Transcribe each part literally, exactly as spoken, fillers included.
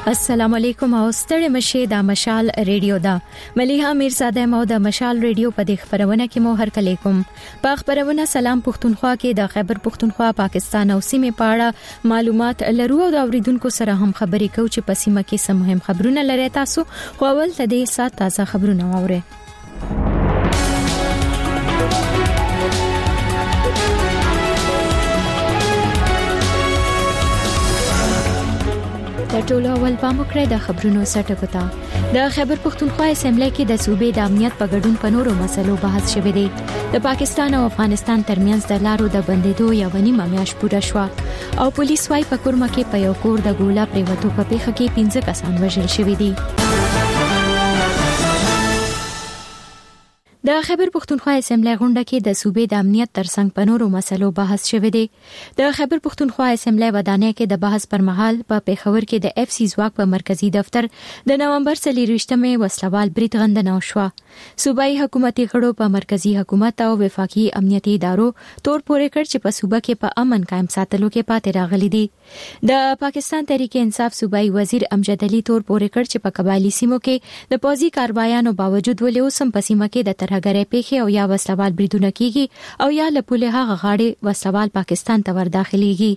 السلام علیکم او ستړي مشه د مشال ریډیو دا مليها میرزاده مو د مشال ریډیو په دې خبرونه کې مو هر کله کوم په خبرونه سلام پښتونخوا کې د خیبر پښتونخوا پاکستان او سیمې پاړه معلومات لرو او د اوریدونکو سره هم خبرې کوو چې په سیمه کې سم مهم خبرونه لري تاسو خو اول ته دې سات تازه خبرونه واورئ د ټولو اول پام وکړئ د خبرونو سرټکو ته د خیبر پښتونخوا اسمبلی کې د صوبې د امنیت په ګډون په نورو مسلو بحث شوه دی د پاکستان او افغانستان ترمنځ د لارو د بندیدو یو نیمه میاشت پوره شوه او پولیس وايي په کورمه کې په یو کور د ګولا پریوتو په پیښه کې پنځه کسان وژل شوي دي د خیبر پښتونخوا اسمبلی غونډه کې د صوبې د امنیت ترڅنګ په نورو مسلو بحث شوه دی د خیبر پښتونخوا اسمبلی ودانۍ کې د بحث پر مهال په پیښور کې د اف سی ځواک په مرکزی دفتر د نومبر څلرویشتمې وسلوال برید غندنه وشوه صوبایي حکومتي غړو په مرکزی حکومت او وفاقي امنیتي ادارو تور پورې کړ چې په صوبه کې په امن قائم ساتلو کې پاتې راغلي دي د پاکستان تحریک انصاف صوبایي وزیر امجد علي تور پورې کړ چې په قبایلی سیمو کې د پوځي کاروایانو باوجود ولې اوسم په سیمه کې د ترهګرۍ پیښې او یا وسلوال بریدونه کیږي او یا له پوله هغه غاړي وسلوال پاکستان ته ور داخليږي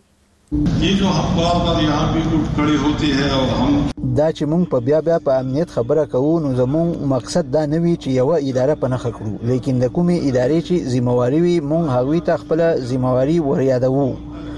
ये जो अखबार पर यहाँ भी लूट खड़ी होती है और हम دا چې مونږ په بیا بیا په امنیت خبره کوو نو زموږ مقصد دا نه وی چې یو اداره پنهخ کړو لیکن د کومي ادارې چې ذمہواری وي مونږ هغوی ته خپل ذمہواری وريادو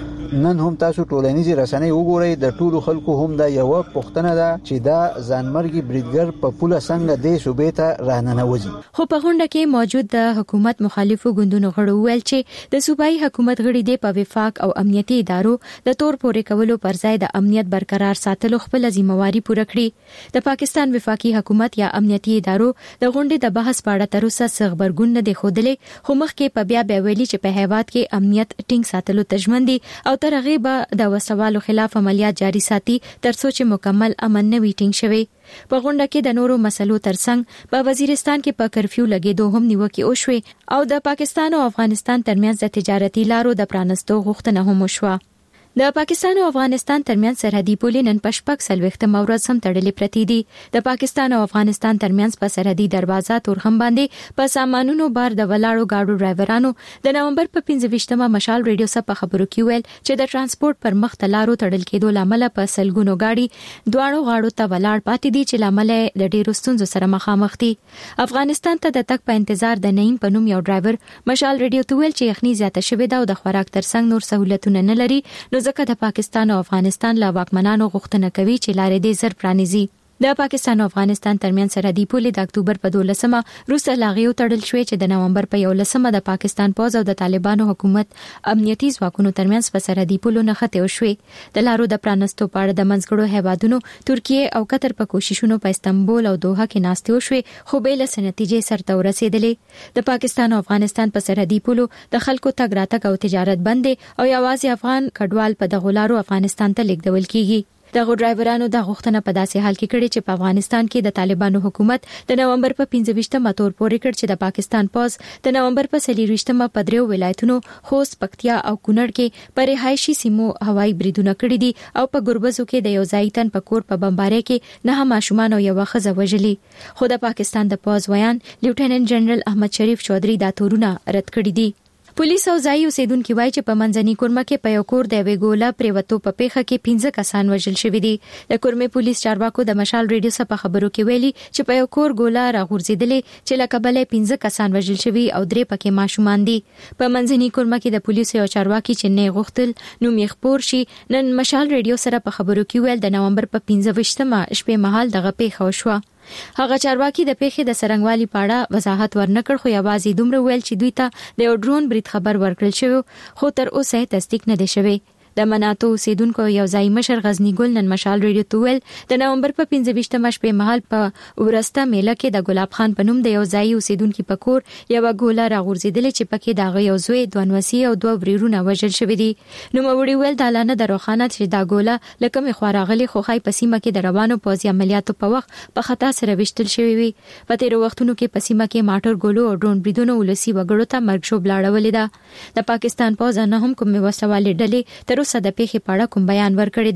نن هم تاسو ټولنیزي رسنۍ وګورئ د ټولو خلکو هم دا یو پښتنه ده چې دا ځانمرګي بریدګر په پوله څنګه د صوبې ته راننوځي خو په غونډه کې موجود د حکومت مخالفو ګوندونو غړو ویل چې د صوبایي حکومت غړي د په وفاق او امنیتي ادارو د تور پورې کولو پر ځای د امنیت برقرار ساتلو خپل ذمہواری پوره کړي د پاکستان وفاقي حکومت یا امنیتي ادارو د غونډې د بحث په اړه تر اوسه څه خبرګون نه دی خوده خو مخکې په بیا بیا ویلي چې په هیواد کې امنیت ټینګ ساتلو تجمن دي او تر هغه به د وسوالو خلاف عملیات جاری ساتي تر څو چې مکمل امن نه وي ټینګ شوی په غونډه کې د نورو مسلو ترڅنګ په وزیرستان کې په کرفیو لګیدو هم نیوکه وشوه او د پاکستان او افغانستان ترمنځ د تجارتي لارو د پرانستو غوښتنه هم وشوه د پاکستان او افغانستان ترمنځ سرحدي پولې نن پشپک سلويخته مورز هم تړلې پرتی دي د پاکستان او افغانستان ترمنځ په سرحدي دروازه تورخم باندې په سامانونو بار د ولاړو گاډو ډرایورانو د نومبر په پنځه مشال ریډیو سره په خبرو کې ویل چې د ترانسپورت پر مخ تلارو تړل کېدو لامل په سلګونو گاډي دواړو غاړو ته ولاړ پاتې دي چې لامل د ډیرو ستونزو سره مخامخ دي افغانستان ته د تک په انتظار د نیم په نوم یو ډرایور مشال ریډیو ته ویل چې یخني زیاته شوې ده او د خوراک ترڅنګ نور سہولتونه نه لري ځکه د پاکستان او افغانستان له واکمنانو غوښتنه کوي چې لارې دې زر پرانیزي د پاکستان او افغانستان ترمنځ سرحدي پولې د اکتوبر په دولسمه روسه لاغیو تړل شوې چې د نومبر په یولسمه د پاکستان پوز او د طالبانو حکومت امنیتي ځواکونو ترمنځ په سرحدي پولو نه خته وشوې د لارو د پرانستو پاړه د منځګړو هیوادونو ترکیه او قطر په کوششونو په استنبول او دوحه کې ناستې وشوې خو به له نتیجې سرته ورسېدلې د پاکستان او افغانستان په سرحدي پولو د خلکو تګ راتګ او تجارت بند او یوازې افغان کډوال په دغه لارو افغانستان ته لیږدول کیږي دغه ډرایورانو د غوښتنه په داسې حال کې کړې چې په افغانستان کې د طالبانو حکومت د نومبر په پنځه تور پورې کړ چې د پاکستان پوز د نومبر په څلرویشتمه په دریو ولایتونو خوست پکتیا او کونړ کې پر رهایشي سیمو هوایي بریدونه کړي دي او په ګربزو کې د یو ځای تن په کور په بمبارۍ کې نه ماشومان او یو ښځه وژلي خو د پاکستان د پوز ویان لیفټیننټ جنرال احمد شریف چودھری دا تورونه رد کړي دي پولیس او ځای اوسیدونکو وایي چې په منځني کورمه کې په یو کور د وی ګولا پریوتو په پیښه کې پنځه کسان وژل شوي دي د کورمه پولیس چارواکو د مشال ریډیو سره په خبرو کې ویلي چې په یو کور ګولا راغورځیدلې چې لکه بلې پنځه کسان وژل شوي او درې پکې ماشومان دي په منځني کورمه کې د پولیسو یو چارواکي چې نه غوښتل نو میخپور شي نن مشال ریډیو سره په خبرو کې ویل د نومبر په پنځه شپې مهال دغه پیښه وشوه هغه چارواکي د پیښې د سرنګوالي پاړه وضاحت ورنکړ خو یوازې دومره ویل چې دوی ته د یو ډرون برید خبر ورکړل شوی خو تر اوسه تصدیق نه دی شوی د مناتو اوسیدونکو یو ځای مشر غزنی ګل نن مشال ریډیو ته ویل د نومبر په پنځه شپې مهال په ورسته میله کې د ګلاب خان په نوم د یو ځای اوسیدونکو په کور یو ګوله راغورځیدل چې پکې داغه یو زوی دوانوسی او دوه وريرونه وژل شوی دي نو موري ویل د لانه د روخانه چې دا ګوله لکه مخوراغلي خوخای په سیمه کې د روانو پوځي عملیاتو په وخت په خطا سره وشتل شوی وي په تیر وختونو کې په سیمه کې ماټر ګولو او ډرون بریدونو ولسی وګړو ته مرګ شو بلاړولې ده د پاکستان پوځ نه هم کوم وسوالې ډلې تر اوسه د پیښې په اړه کوم بیان ورکړی دی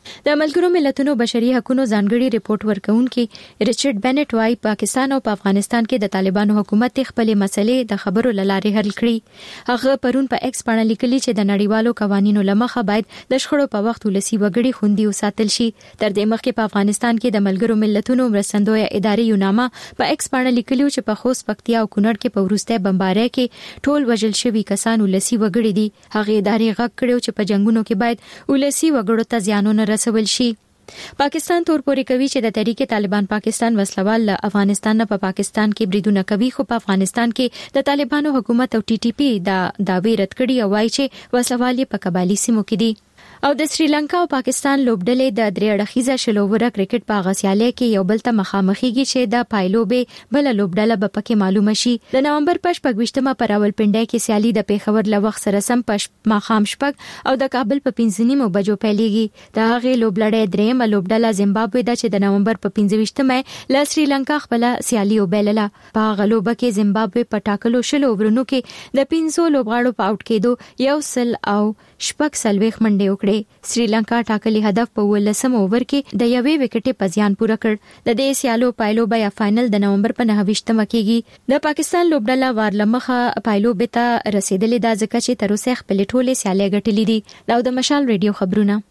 د ملګرو ملتونو بشري حقوقو ځانګړي ریپورت ورکونکي ریچارډ بنټ وايي پاکستان او په افغانستان کې د طالبانو حکومت خپل مسلې د خبرو لارې حل کړي. هغه پرون په ایکس باندې لیکلي چې د نړیوالو قوانینو لمخه باید د شخړو په وخت ولسی وګړي خوندي وساتل شي. تر دې مخکې په افغانستان کې د ملګرو ملتونو مرستندوی ادارې یوناما په ایکس باندې لیکلي چې په خوست، پکتیا او کونړ کې په ورسته بمبارۍ کې ټول وژل شوي کسان ولسی وګړي دي. هغه ادارې غږ کړو چې په جنگونو کې باید ولسی وګړو ته زیانونه رسول شي. پاکستان تور پورې کوي چې د تحریک طالبان پاکستان وسلوال له افغانستان نه په پاکستان کې بریدونه کوي، خو په افغانستان کې د طالبانو حکومت او ټي ټي پی دا داوی رد کړي او وايي چې وسلوال په قبالي سیمو کې دي. او د سریلانکا او پاکستان لوبډلې د درې اړخیزه شلووره کرکټ په غسیاله کې یو بل ته مخامخېږي چې د پایلوبې بل لوبډله به پکې معلومه شي. د نومبر پښپږمه پر راولپنډي کې سیالي د پیښور له وخت سره سم پښ مخام شپږ او د کابل په پنځه نیمو بجو پیلېږي. د هغې لوبډلې درېمه لوبډله زیمبابوې ده چې د نومبر په پنځه له سریلانکا خپل سیالي وبلله. په هغه لوبه کې زیمبابوې په ټاکلو شلو ورونو کې د پنځو لوبغاړو په اوټ کېدو یو سل او شپږ سلويخ منډه وکړه. سریلانکا ټاکلي هدف په ولسم اوور کې د یوې وکټې په زیان پوره کړ. د دې سیالو پایلو بیا فائنل د نومبر په نهه ویشتمه کېږي. د پاکستان لوبډله وارلمخه پایلو به ته رسیدلې د ځکه چې تر اوسه خپل ټوله سیالي ګټلې دي. دا د مشال ریډیو خبرونه.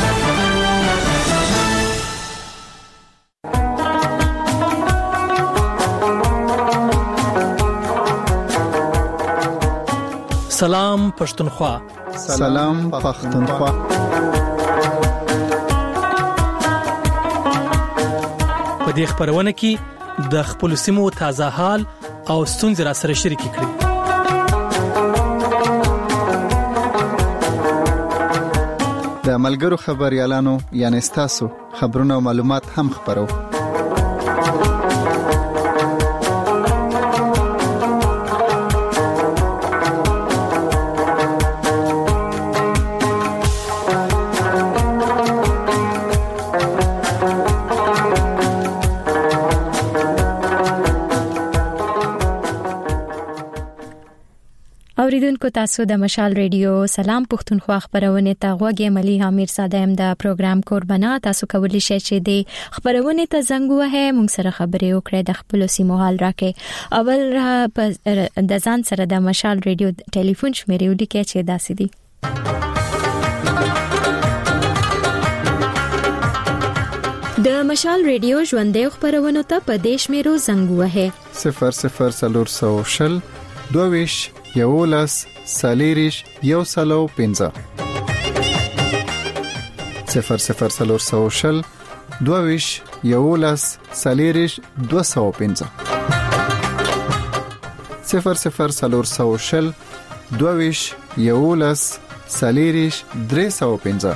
سلام پښتونخوا. سلام پښتونخوا. په دې خبرونه کې د خپل سیمو تازه حال او ستونزې را سره شریک کړئ. د ملګرو خبريالانو یعنی تاسو خبرونه او معلومات هم خبرو. اوریدونکو تاسو د مشال ریډیو سلام پښتونخوا خبرونه ته غوږی ملي حامیر صادم د پروګرام قربانا. تاسو کولی شئ چې د خبرونه ته زنګ ووهئ، موږ سره خبرې وکړئ، د خپل سیمو حال راکړئ. اول د ځان سره د مشال ریډیو ټلیفون شمیرې ولیکئ چې داسې دي: د مشال ریډیو ژوندې خبرونه ته په دیش میرو زنګ ووهئ. صفر صفر سلور سو شل دویش یولس سالیریش یو سلو پنځه. صفر صفر سلور سو شل دویش یولس سالیریش دو سو پنځه. صفر صفر سلور سو شل دویش یولس سالیریش درې سو پنځه.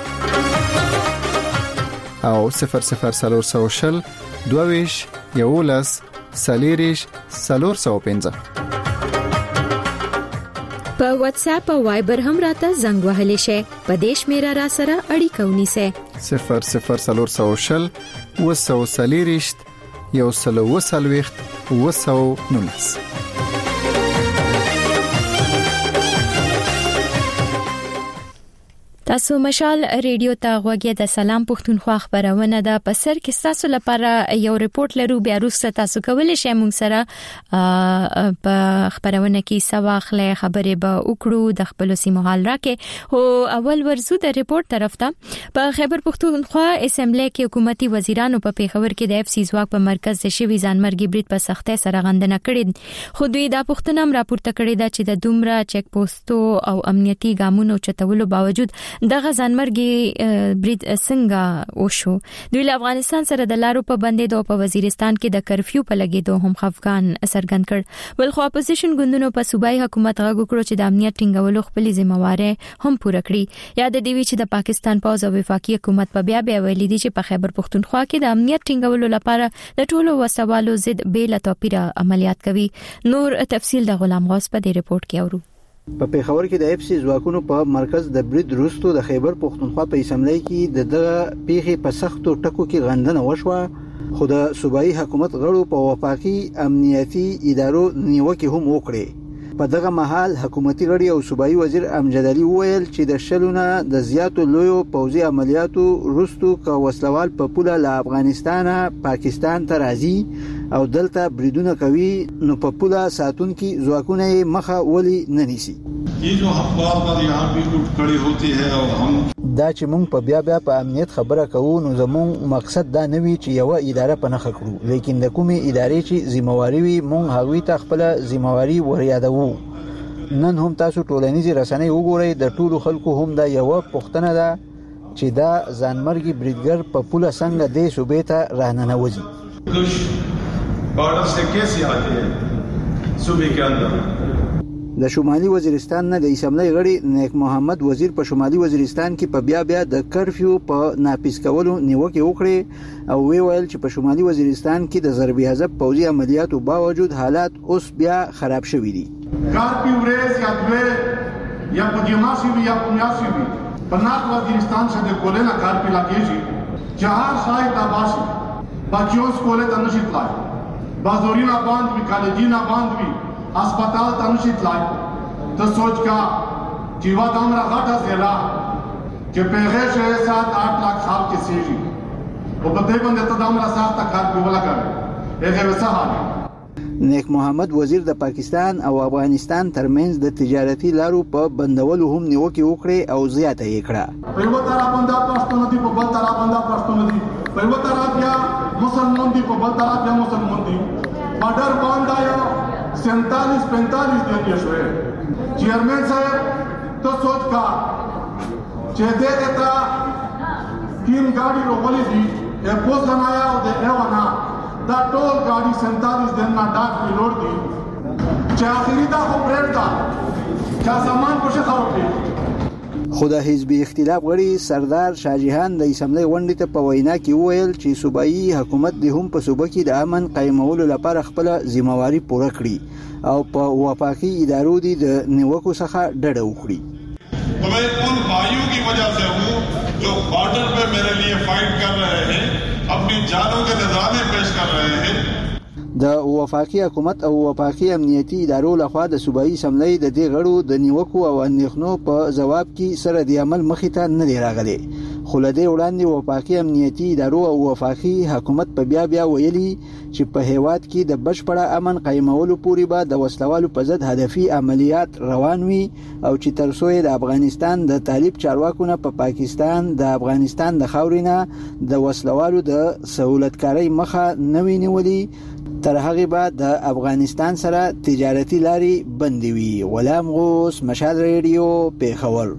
او صفر صفر سلور سو شل دویش یولس سالیریش سلور سو پنځه. په واتس اپ او وایبر هم راته زنګ وهلی شي. په دیش میرا را سره اړیکه ونیسه. صفر صفر سلور سو شل وسو سلیریشت یو سلو وسلويخت وسو نونس. تاسو مشال ریډیو ته غوږی د سلام پښتونخوا خبرونه ده. په سر کې تاسو لپاره یو ریپورت لرو، بیا وروسته تاسو کولی شئ موږ سره په خبرونه کې سواخله خبرې به وکړو، د خپل سیمو حال راکې. هو اول ورزو د ریپورت طرف ته. په خیبر پښتونخوا اسمبلی کې حکومتي وزیرانو په پیښور کې د اف سی ځواک په مرکز د شوی ځانمرګي برید په سختۍ سره غندنه کړې. خو دوی دا پښتنه هم راپورته کړې ده چې د دومره چک پوسټو او امنیتي ګامونو چتولو باوجود دغه ځانمرګي برید څنګه وشو. دوی له افغانستان سره د لارو په بندیدو په وزیرستان کې د کرفیو په لګیدو هم خفقان څرګند کړ. بل خو اپوزیشن ګوندونو په صوبایي حکومت غږ وکړو چې د امنیت ټینګولو خپل ذمہواره هم پوره کړي. یاد دی چې د پاکستان پوز او وفاقي حکومت په بیا بیا ویلي دي چې په خیبر پښتونخوا کې د امنیت ټینګولو لپاره د ټولو وسوالو ضد بیل توپیر عملیات کوي. نور تفصیل د غلام غوث په دې ریپورت کې اورو. په پیښور کې د اف سی ځواکونو په مرکز د برید روستو د خیبر پښتونخوا په اسمبلی کې د دغه پیښې په سختو ټکو کې غندنه وشوه، خو د صوبایي حکومت غړو په وفاقي امنیتي ادارو نیوکه هم وکړه. په دغه مهال حکومتي غړي او صوبایي وزیر امجد علي وویل چې د شلونه د زیاتو لویو پوځي عملیاتو وروسته که وسلوال په پوله له افغانستانه پاکستان ته راځي او دلته بریدونه کوي نو په پوله ساتونکي ځواکونه یې مخه ولې نه نیسي. ये जो अखबार पर यहाँ भी उठ खड़ी होती है और हम دا چې مونږ په بیا بیا په امنیت خبره کوو نو زموږ مقصد دا نه وي چې یو اداره په نخښه کړو، لیکن د کومې ادارې چې ذمہواری وي مونږ هغوی ته خپل ذمہواری وريادوو. نن هم تاسو ټولنیزې رسنۍ وګورئ، د ټولو خلکو هم دا یو پوښتنه ده چې دا ځانمرګي بریدګر په پوله څنګه دې صوبې ته راننوځي. بارډر سے کیسے آتے ہیں صوبے کے اندر. د شمالي وزیرستان نه د اسمبلی غړي نیک محمد وزیر په شمالي وزیرستان کې په بیا بیا د کرفیو په ناپیس کولو نیوکه وکړه او وی ویل چې په شمالي وزیرستان کې د ضرب حزب پوځي عملیاتو باوجود حالات اوس بیا خراب شوي دي. کارپی ورځ یا دوه یا په دیماسي وی یا په میاسي وی په ناک وزیرستان څخه د کولنا کارپی لاګیږي جهار شاهد آباسي بچیوں سکولے ته نشي تلای بازورینا باند وی کالجینا باند وی अस्पताल तनुषित लाई तो सोच का जीवा दामरा घाटा ज़ेला के पेगे शे सात आठ लाख साल के सीजी वो बदे बंदे तो दामरा सात तक हाथ बिवला करे एक वैसा हाल. نیک محمد وزیر د پاکستان او افغانستان ترمنځ د تجارتي لارو په بندولو هم نیوکه وکړه او زیاته یې کړه. په یو طرف بندا پښتون دي په بل طرف بندا پښتون دي په یو طرف بیا مسلمان دي په بل طرف بیا مسلمان دي بارډر باندې آیا सैंतालीस पैंतालीस दिन ये हुए चेयरमैन साहब तो सोच का चेदे देता तीन गाड़ी रोवली थी एक पोस्ट बनाया और दे एवना दा टोल गाड़ी सैंतालीस दिन ना डाक की लोड दी चा आखिरी दा को ब्रेड दा चा सामान को से खाओ خو د حزبي اختلاف غړي سردار شاهجهان د اسمبلی غونډې ته په وینا کې وویل چې صوبایي حکومت د هم په صوبه کې د امن قایمولو لپاره خپل ذمہواری پوره کړي او په وفاقي ادارو دي د نیوکو څخه ډډه وکړي. मैं उन भाइयों की वजह से हूँ जो बॉर्डर पे मेरे लिए फाइट कर रहे हैं, अपनी जानों के नजराने पेश कर रहे हैं. د وفاقي حکومت او وفاقي امنیتي ادارو لخوا د صوبایي اسمبلی د دې غړو د نیوکو او اندېښنو په جواب کې سره د عمل مخې ته نه دی راغلی. خو له دې وړاندې وفاقي امنیتي ادارو او وفاقي حکومت په بیا بیا ویلي چې په هیواد کې د بشپړه امن قایمولو پورې به د وسلوالو په ضد هدفي عملیات روان وي او چې تر څو د افغانستان د طالب چارواکو نه په پاکستان د افغانستان د خاورې نه د وسلوالو د سہولتکارۍ مخه نه وي نیولې تر هغه بعد د افغانستان سره تجارتي لاري بندي وي. غلام غوث، مشال ریډیو، پیښور.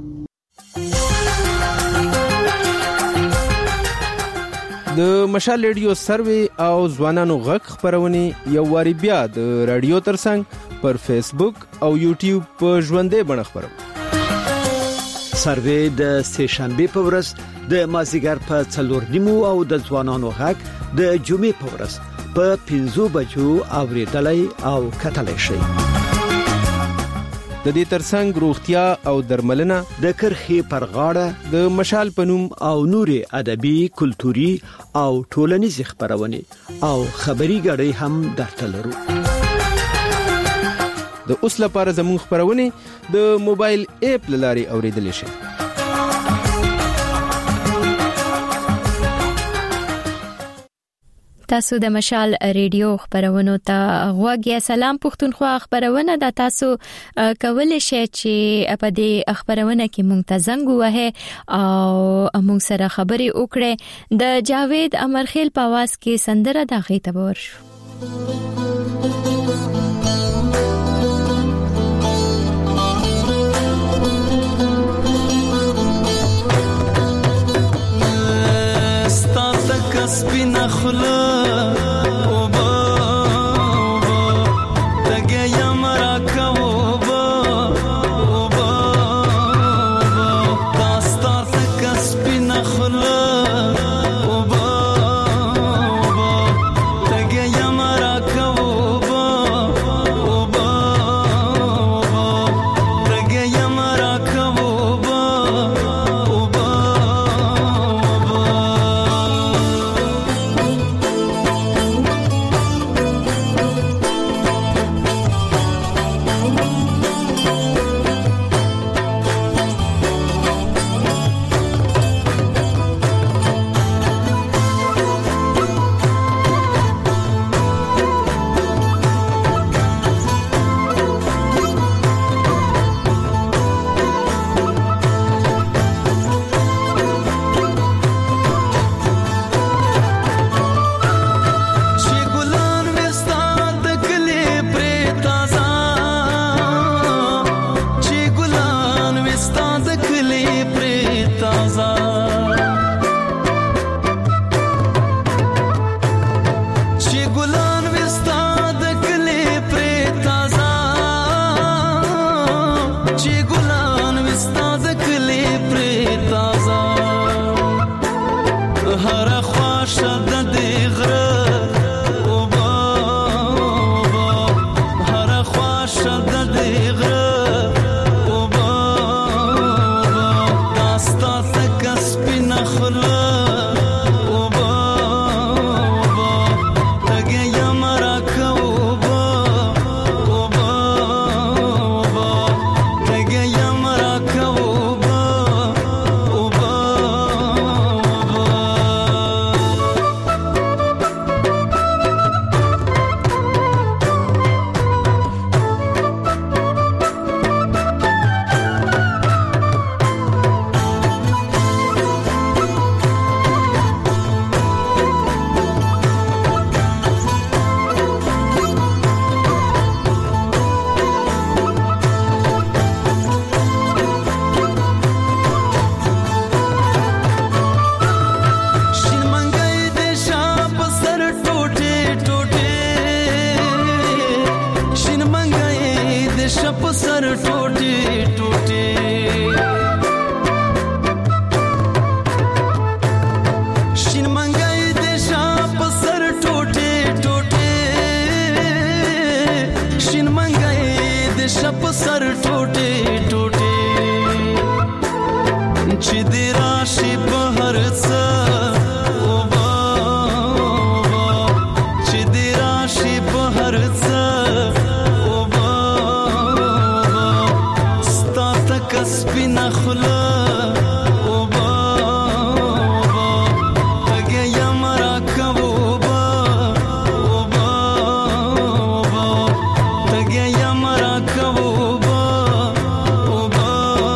د مشال ریډیو سروي او ځوانانو غږ خبرونه یو واری بیا د رادیو ترڅنګ پر فیسبوک او یوټیوب په ژوندې بڼه خبرو. سروي د سه شنبه په ورځ د مازیګر په څلور نیمو او د ځوانانو غږ د جمعې په ورځ په پنځو بجو اوریدلای او کتلای شي. د دې ترڅنګ روغتیا او درملنه د کرخي پر غاړه د مشال پنوم او نوري ادبي کلتوري او ټولنیز خبرونه او خبري غړي هم درته لرو. د اوس لپاره زموږ خبرونه د موبایل اپ لاري اوریدل شي. تاسو د مشال ریډیو خبرونو ته غوږی. سلام پښتونخوا خبرونه د تاسو کول شي چې په دې خبرونه کې مونږ ته زنګ وه او مونږ سره خبري وکړه. د جاوید امرخیل په आवाज کې سندره د غي تبور شو. سپینا خلا او با او با تګه یم راکا او با او با او با داستار تک سپینا خلا او با او با تګه یم راکا شي په هر څه او با ستا تک سپینه خوله او با تګه یم راکوه او با او با تګه یم راکوه او با او با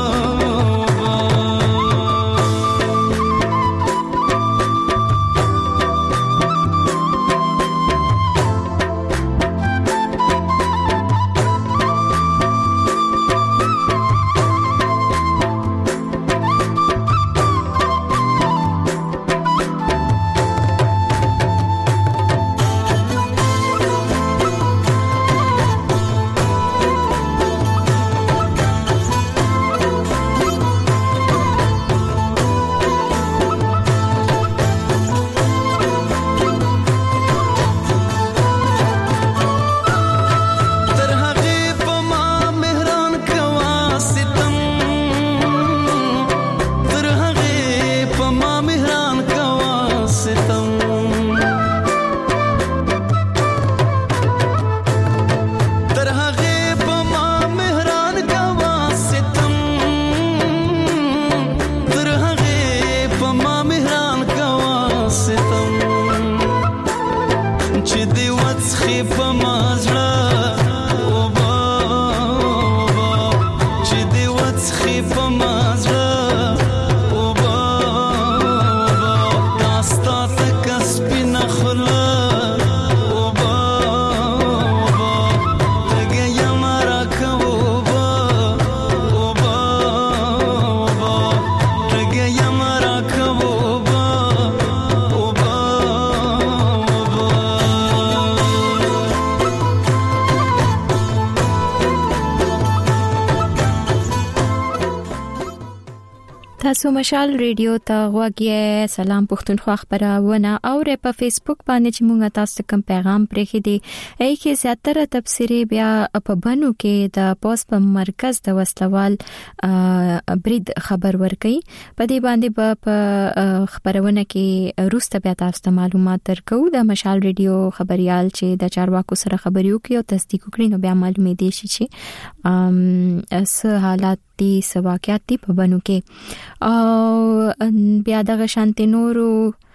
تاسو مشال ریډیو ته غوږی سلام پښتونخوا خبرونه او په فیسبوک باندې چې موږ تاسو کوم پیغام پرېخې دي ای کې زیاتره تفسیری بیا په بنو کې د پوسټ په مرکز د وسلوال برید خبر ورکړي په دې باندې په خبرونه کې روسته بیا تاسو ته معلومات درکو د مشال ریډیو خبريال چې د چارواکو سره خبريو کې او تصدیق کړي نو بیا معلومې دي چې ام څه حالات دي سواکیات دي په بنو کې او بیا د شانتي نورو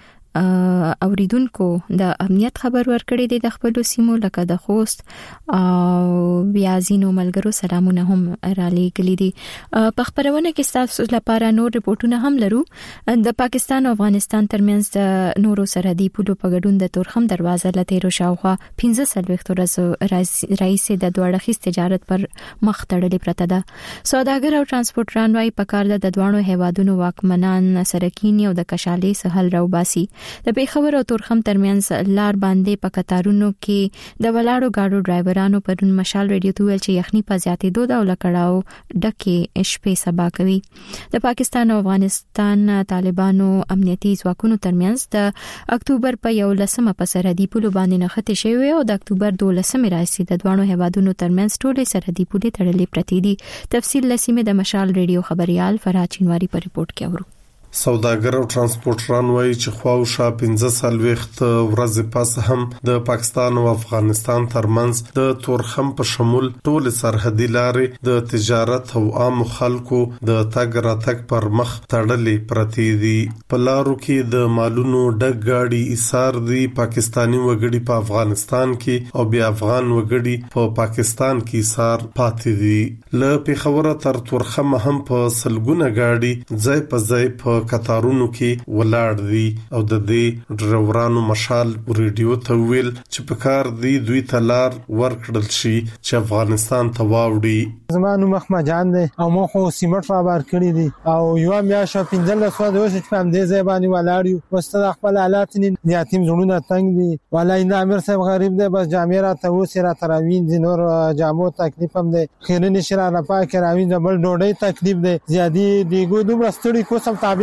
اوریدونکو د امنیت خبر ورکړی دی د خپل سیمو لکه د خوست او بیا زینو ملګرو سلامونه هم را لېږلي دي په خبرونه کې تاسو لپاره نور رپورټونه هم لرو د پاکستان او افغانستان ترمنځ د نورو سرحدي پولو په ګډون د تورخم دروازه لته رو شاوخوا پنځه سلويخت ورځ رئیس د دوړخیز تجارت پر مخ تړلې پرته ده سوداګر او ترانسپورټران وايي په کار د دوانو هیوادونو واکمنان سرکینی او د کشالي سهل راوباسي د پیښور او تورخم ترمنځ لار باندې په قطارونو کې د ولاړو گاډو ډرایورانو پرون مشال ریډیو ته ویل چې یخني په زیاتې دوه او لکړاو ډکه شپې سبا کوي د پاکستان او افغانستان طالبانو امنیتي ځواکونو ترمنځ د اکتوبر په یو لسمه په سرحدي پولو باندې نښته شوی او د اکتوبر دولسمه راځي د دوانو هیوادونو ترمنځ ټولې سرحدي پولې تړلې پرتې دي تفصیل لسیمه د مشال ریډیو خبريال فرحات چینواری په ریپورت کې اورو سوداګر او ترانسپورټران وایي چې خواوشا پنځه سلويخت ورځې پس هم د پاکستان او افغانستان ترمنځ د تورخم په شمول ټول سرحدي لارې د تجارت او عام خلکو د تګ راتګ پر مخ تړلې پرتې دي په لارو کې د مالونو ډک گاډي ایثار دي پاکستانی وګړي په افغانستان کې او بیا افغان وګړي په پاکستان کې ایثار پاتې دي له پیښور تر تورخم هم په سلګونه گاډي ځای په ځای په قطارونو کې ولاړ دي او د دې ډرایورانو مشال ریډیو ته ویل چې په کار دی دوی تلار ورکړل شي چې افغانستان ته واوړي زمانو مخما جان دي او مو خو سیمټ فابر کړی دي او یو بیا شو پنځل سو د اوس په دې ځای باندې ولاړ یو واستد خپل حالات نه یتیم زړونه تنگ دي ولای نه امیر صاحب غریب دی بس جامع را ته اوس را تراوین دي نور جامو تکلیف هم دي خیرن شرا نه پاک راوین د بل ډوډۍ تکلیف دي زیادی دیګو دومره ستړي کو سم تابع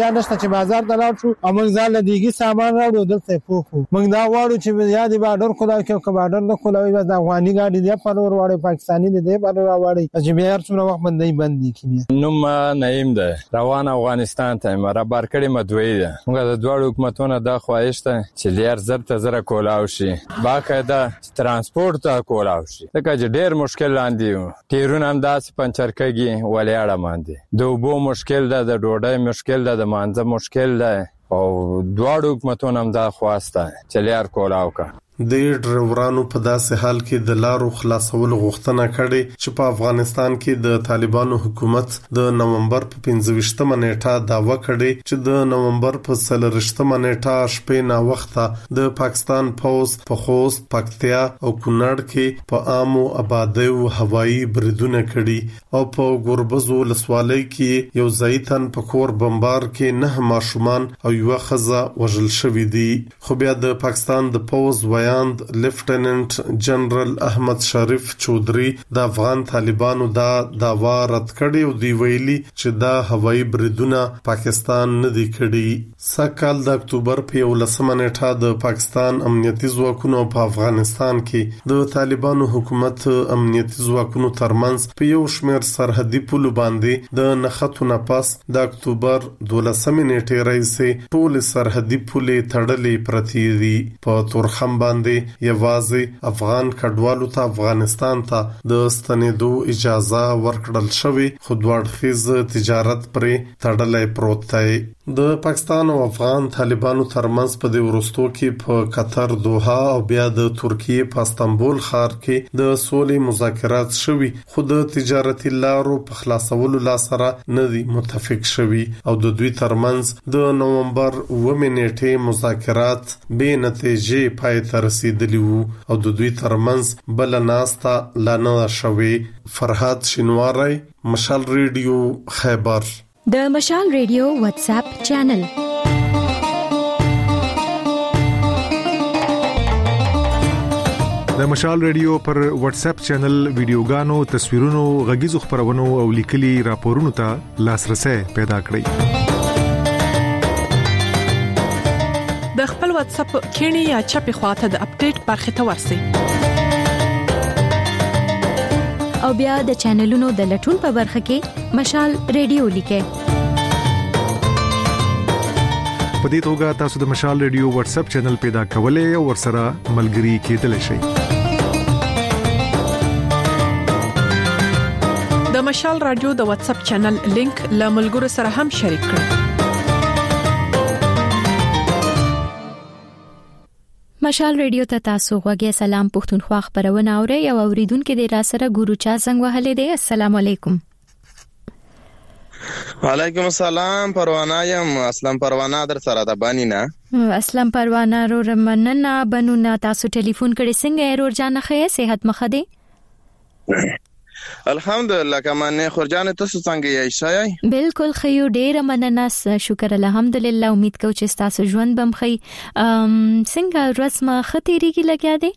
نشته چې بازار ته لاړ شو او موږ ځان له دیګي سامان راوړو دلته پوکو موږ دا وړو چې یا دی بارډر خدای کې او بارډر نه خدای بس د افغاني ګاډي دی په لور وړي پاکستاني دی په لور وړي چې بیا هر څومره وخت باندې باندې کیږي. نوم نعیم ده روان افغانستان ته مربر کړي مدوي ده. موږ د دوه حکومتونو د خواهش ته چې لیر زر ته زر کولاو شي باقاعده ترانسپورت ته کولاو شي ځکه چې ډېر مشکل لاندې ټیرونه هم داسې پنچر کېږي ولیاړه باندې د اوبو مشکل ده د ډوډۍ مشکل ده د مانځه مشکل ده او دواړو حکومتونو هم دا خواسته چې لیر کولاو کا. د ډرایورانو په داسې حال کې د لارو خلاصولو غوښتنه کړې چې په افغانستان کې د طالبانو حکومت د نومبر په پنځه ویشتمه نیټه داوا کړې چې د نومبر په څلرویشتمه نیټه شپې نا وخته د پاکستان پوز په خوست پکتیا او کونړ کې په عامو آبادیو هوایي بریدونه کړي او په ګوربز ولسوالۍ کې یو ځایتن په کور بمبار کې نه ماشومان او یو ښځه وژل شوې دي. خو بیا د پاکستان د پوز وایي لیفټیننټ جنرال احمد شریف چودري د افغان طالبانو دا داوا رد کړی او دی ویلي چې دا هوایي بریدونه پاکستان نه دی کړی. سکهال د اکتوبر په یولسمه نیټه د پاکستان امنیتي ځواکونو په افغانستان کې د طالبانو حکومت امنیتي ځواکونو ترمنځ په یو شمېر سرحدي پولو باندې د نښتو نه پس د اکتوبر دولسمه نیټې راځي ټول سرحدي پولې تړلې پرتې دي. په تورخم باندې یوازې افغان کډوالو ته افغانستان ته د ستنېدو اجازه ورکړل شوې خو دوړخیز تجارت پرې تړلې پروت دی. د پاکستان او افغان طالبانو ترمنځ په د ورستو کې په قطر دوحه او بیا د ترکیه په استانبول ښار کې د سولې مذاکرات شوي خو د تجارتي لارو په خلاصولو لا سره نه دي متفق شوي او د دوی ترمنځ د نومبر اوومې نیټې مذاکرات بې نتیجې پای ته رسیدلی وو او د دوی ترمنځ بل ناستا لا نه شوي. فرحات شینواری، مشال ریډیو، خیبر. د مشال ریډیو واتس اپ چینل د مشال ریډیو پر واتس اپ چینل ویډیوګانو، تصویرونو، غږیزو خبرونو او لیکلي راپورونو ته لاسرسي پیدا کړئ. د خپل واتس اپ کینی یا چپی خواته د اپډیټ برخه ته ورسئ او بیا د چینلونو د لټون په برخه کې مشال ریډیو لیکئ. په دې توګه تاسو د مشال ریډیو واتس اپ چینل پیدا کولای او ورسره ملګري کېدلی شئ. د مشال رادیو د واتس اپ چینل لینک له ملګرو سره هم شریک کړئ. مشال ریډیو ته تاسو غوږی سلام پښتونخوا خبرونه اورئ او اوریدونکو د را سره ګورو چا څنګه وهلې دي. السلام علیکم. وعلیکم السلام. پروانه یم. اسلام پروانه در سره ده بانی نه. اسلام پروانه رو رمننا بنونه تاسو ټلیفون کړي څنګه ایرور جان خې صحت مخه دي؟ الحمدلله کمنه خورجان تاسو څنګه یې شای؟ بالکل خيو ډېر مننه شکر الحمدلله. امید کوم چې تاسو ژوند بم خي. ام څنګه ورځ ما خطرېږي لګیا دي؟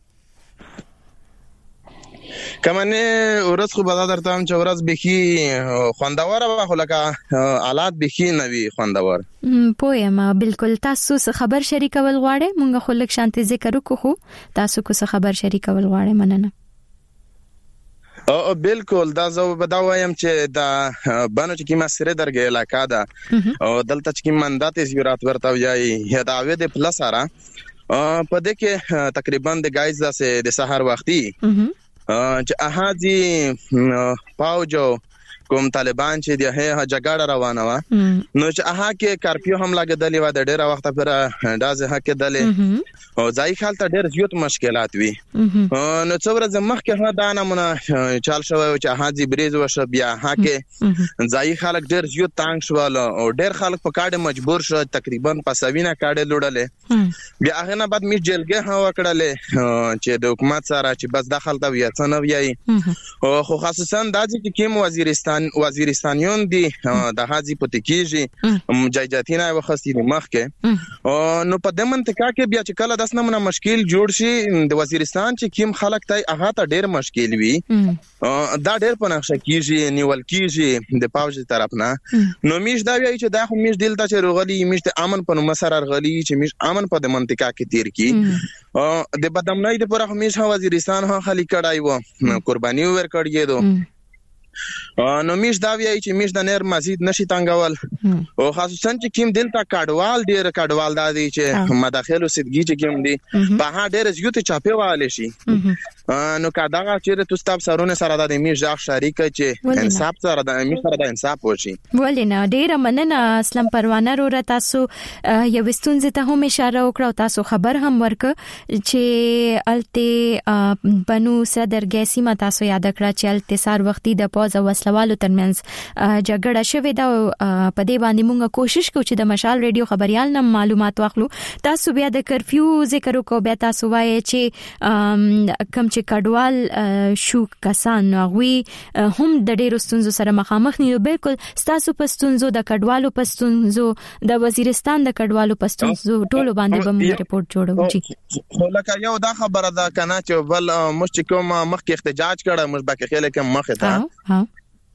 کمنه ورځ خو به درته چې ورځ بخي خوندور به خو لکه حالات بخي نوي خوندور. پوهه بالکل. تاسو خبر شریکول غواړئ؟ مونږ خو لک شانتي ذکر وکړو. تاسو کو خبر شریکول غواړئ؟ مننه. او بالکل دا زه به دا وایم چې دا بانو چې کیما سره درګه علاقہ دا او دلته چې کیما مندات زیرات ورته وایي هداوی د پلس سره په دې کې تقریبا د گایز د سحر وختي چې احادي پاوجو کوم طالبان چې د هه جګړه روانه و نو چې اها کې کارپیو هم لګیدلی و د ډیره وخت پر دازه حق دلې او ځای خپل ته ډیر زیات مشکلات وي نو څوره زمخ کې دا نمونه چال شو چې احادي بریز وش بیا ها کې ځای خلک ډیر زیات تانګ شول او ډیر خلک په کاډه مجبور شو تقریبا پسوینه کاډه لوړلې بیا هغه نه بعد می جلګه هوا کړلې چې د حکومت سره چې بس داخل ته ویا څنګه ویای او خو خصوصا د چې کیم وزیرستان وزیرستان وزیرستانیون دي د هازي پټکیږي جایجاتینه وخصي د مخ کې نو په د منطقه کې بیا چې کله داس نمونه مشکل جوړ شي د وزیرستان چې کیم خلک ته هغه ته ډیر مشکل وي دا ډیر په نقشه کېږي نیول کېږي د پاوج طرف نه نو میش دا وایي چې دا خو میش دلته چې روغلي میش د امن په مسر رغلي چې میش امن په د منطقه کې تیر کی د بدامنۍ د پرخ میش وزیرستان ها خالی کړای وو قرباني ور کړی دو نو میش دا وایي چې میش د نیر مزید نشي تنګول او خاصه چې کیم دلته کډوال ډیر کډوال دادي چې مداخله سیدګي چې کیم دي په ها ډیر زیات چاپی والي شي نو کدا چې تاسو تاسو سرونه سره د میش ځخ شریک چې انصاف سره د میش سره د انصاف وشي ولینه ډیر مننه اسلام پروانه رو تاسو یو ستونزه ته هم اشاره وکړو تاسو خبر هم ورک چې الته بنو صدر ګیسی ما تاسو یاد کړه چې الته سار وختي د پوز او وسلوالو ترمنځ جګړه شوې ده په دې باندې موږ کوشش کوو چې د مشال ریډیو خبريال نم معلومات واخلو تاسو بیا د کرفیو ذکر وکړو بیا تاسو وایي چې کم چې کډوال شو کسان غوي هم د ډیرو ستونزو سره مخامخ نه بالکل تاسو په ستونزو د کډوالو په ستونزو د وزیرستان د کډوالو په ستونزو ټولو باندې به موږ ریپورت جوړو چې خو لکه یو دا خبره ده کنه چې ول مشکوم مخکې احتجاج کړه مش باکه خلک مخه ته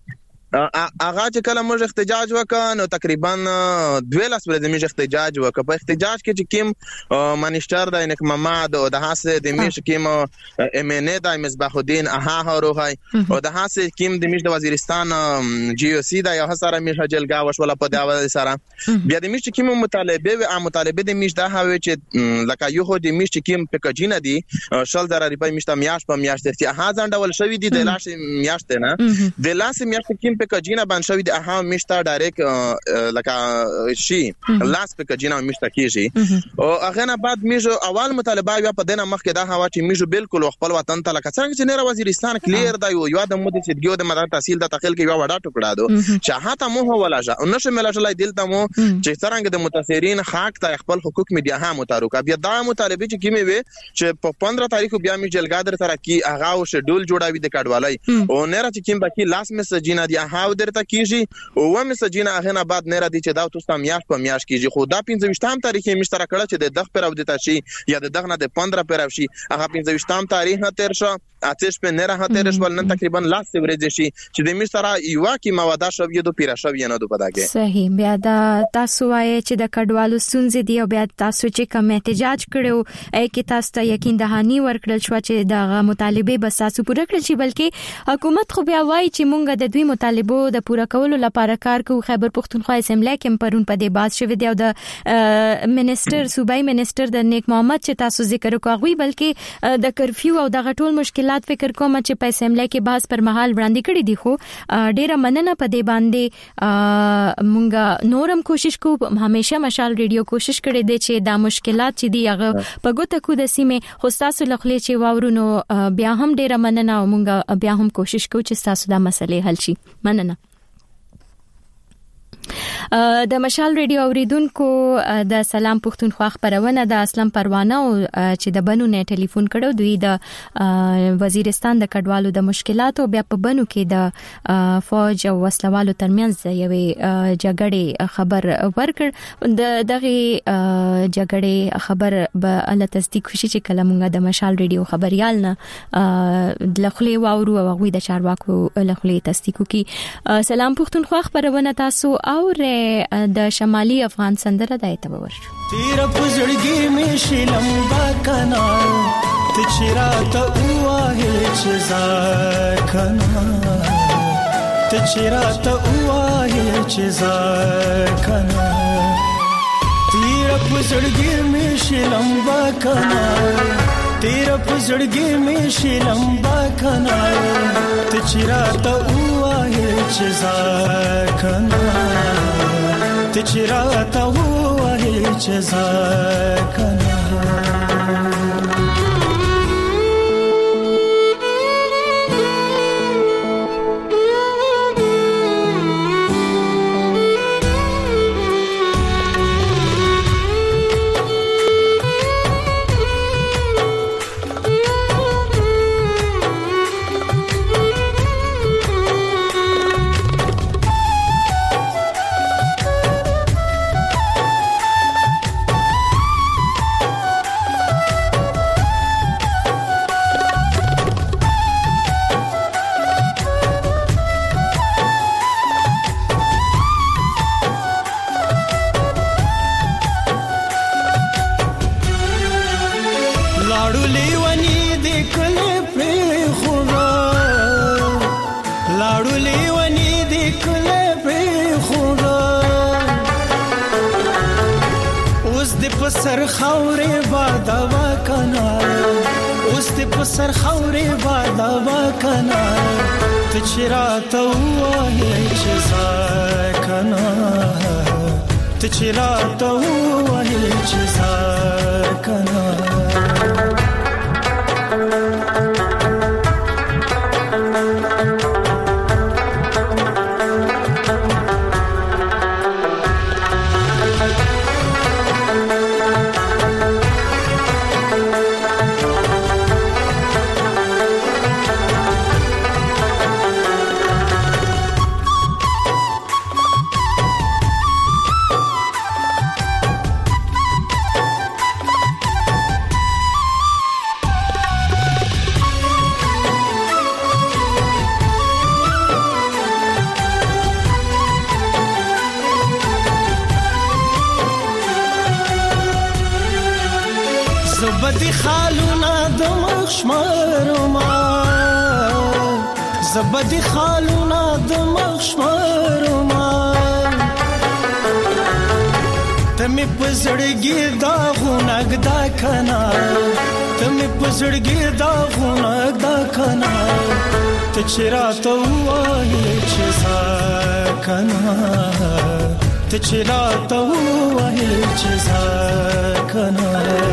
اغه چې کله موږ احتجاج وکړ نو تقریبا دوه لاس ورځې موږ احتجاج وکړ په احتجاج کې چې کیم منیسټر د انک محمد او د هاسه د میش کیم ام ان ا د مصباح الدین اها هروهای او د هاسه کیم د میش د وزیرستان جی او سی د یو سره میش جلګا وشول په داوا سره بیا د میش کیم مطالبه او مطالبه د میش د هاوی چې لکه یو خو د میش کیم پکجینه دي شل زره روپۍ میش ته میاش په میاش ته اها ځنډول شوی دي د لاش میاش ته نه د لاس میاش کیم په کجینا باندې شوی د اها مشتا ډایرک لکه شي لاس په کجینا مشتا کیږي او هغه نه بعد میجو اول مطالبه یا په دنه مخ کې دا هوا چې میجو بالکل خپل وطن ته لکه څنګه چې نه وزیرستان کلیر دی یو د مودې سیدګیو د مدار تحصیل د تخیل کې یو وړا ټوکړه دو چې هاته مو هو ولا ځه نشه ملاشلای دلته مو چې څنګه د متاثرین حق ته خپل حقوق میډیا ها متروکه بیا دا مطالبه چې کیمه وي چې په پندرہ تاریخ بیا می جلګادر سره کی هغه او شډول جوړاوي د کډوالای او نه را چې کیم باقي لاس میسجینا دی هاو درته کیږي او و میسجینا هغه نه بعد نه را دي چې دا تاسو میاش په میاش کیږي خو دا پنځه وشتم تاریخ یې مشترک کړه چې د دغه پر او د تشي یا د دغه نه د پندرہ پر او شي هغه پنځه وشتم تاریخ نه تیر شو اتش په نه را تیر شو نن تقریبا لاس ورځ شي چې د مشترا یو کی مواده شو یو د پیرا شو نه دو پداګه صحیح بیا دا تاسو وایي چې د کډوالو سنځ دی او بیا تاسو چې کوم احتجاج کړو اې کې تاسو ته یقین دهانی ورکړل شو چې د مطالبه بس تاسو پوره کړل شي بلکې حکومت خو بیا وایي چې مونږ د دوی مطالبه د پوره کولو لپاره کار کوو خیبر پختونخوا اسمبلی کې پرون په دې باز شوی دی او د منیسټر صوبای منیسټر د نیک محمد چې تاسو ذکر وکړی بلکې د کرفیو او د غټول مشکلات فکر کوم چې په اسمبلی کې باز پر مهال وړاندې کړی دی خو ډیره مننه په دې باندې مونږ نورم کوشش کوو همیشه مشال ریډیو کوشش کړی دی چې دا مشکلات چې دی هغه په ګوته کو د سیمه خو تاسو لخلې چې واورونو بیا هم ډیره مننه او مونږ بیا هم کوشش کوو چې تاسو دا مسلې حل شي مننه د مشال ریډیو اوریدونکو د سلام پښتونخوا خبرونه د اسلام پروانه او چې د بنو نه ټلیفون کړو دوی د وزیرستان د کډوالو د مشکلاتو بیا په بنو کې د فوج او وسلوالو ترمنځ یوې جګړې خبر ورکړ د دغه جګړې خبر به الله تصدیق شي چې کله موږ د مشال ریډیو خبريال نه لخلې واورو او غوي د چارواکو لخلې تصدیق کی سلام پښتونخوا خبرونه تاسو او د شمالي افغان سندره د ایتبور تیر پزړګي می شلمبا کنا ته چیرته واه چې کنا ته چیرته واه چې کنا تیر پزړګي می شلمبا کنا تیر پزړګي می شلمبا کنا ته چیرته واه چې کنا ته چیرته واه چې کنا سر خاورې بادا وکنا اوس دې په سر خاورې بادا وکنا ته چې راته وایې چې ځکنا ته چې راته وایې چې ځکنا زبدي خالونا د مخشمرما زبدي خالونا د مخشمرما تمه پزړګي دا غونګ دا کنا تمه پزړګي دا غونګ دا کنا ته چیرته وایې چې ځکنا ته چیرته وایې چې ځکنا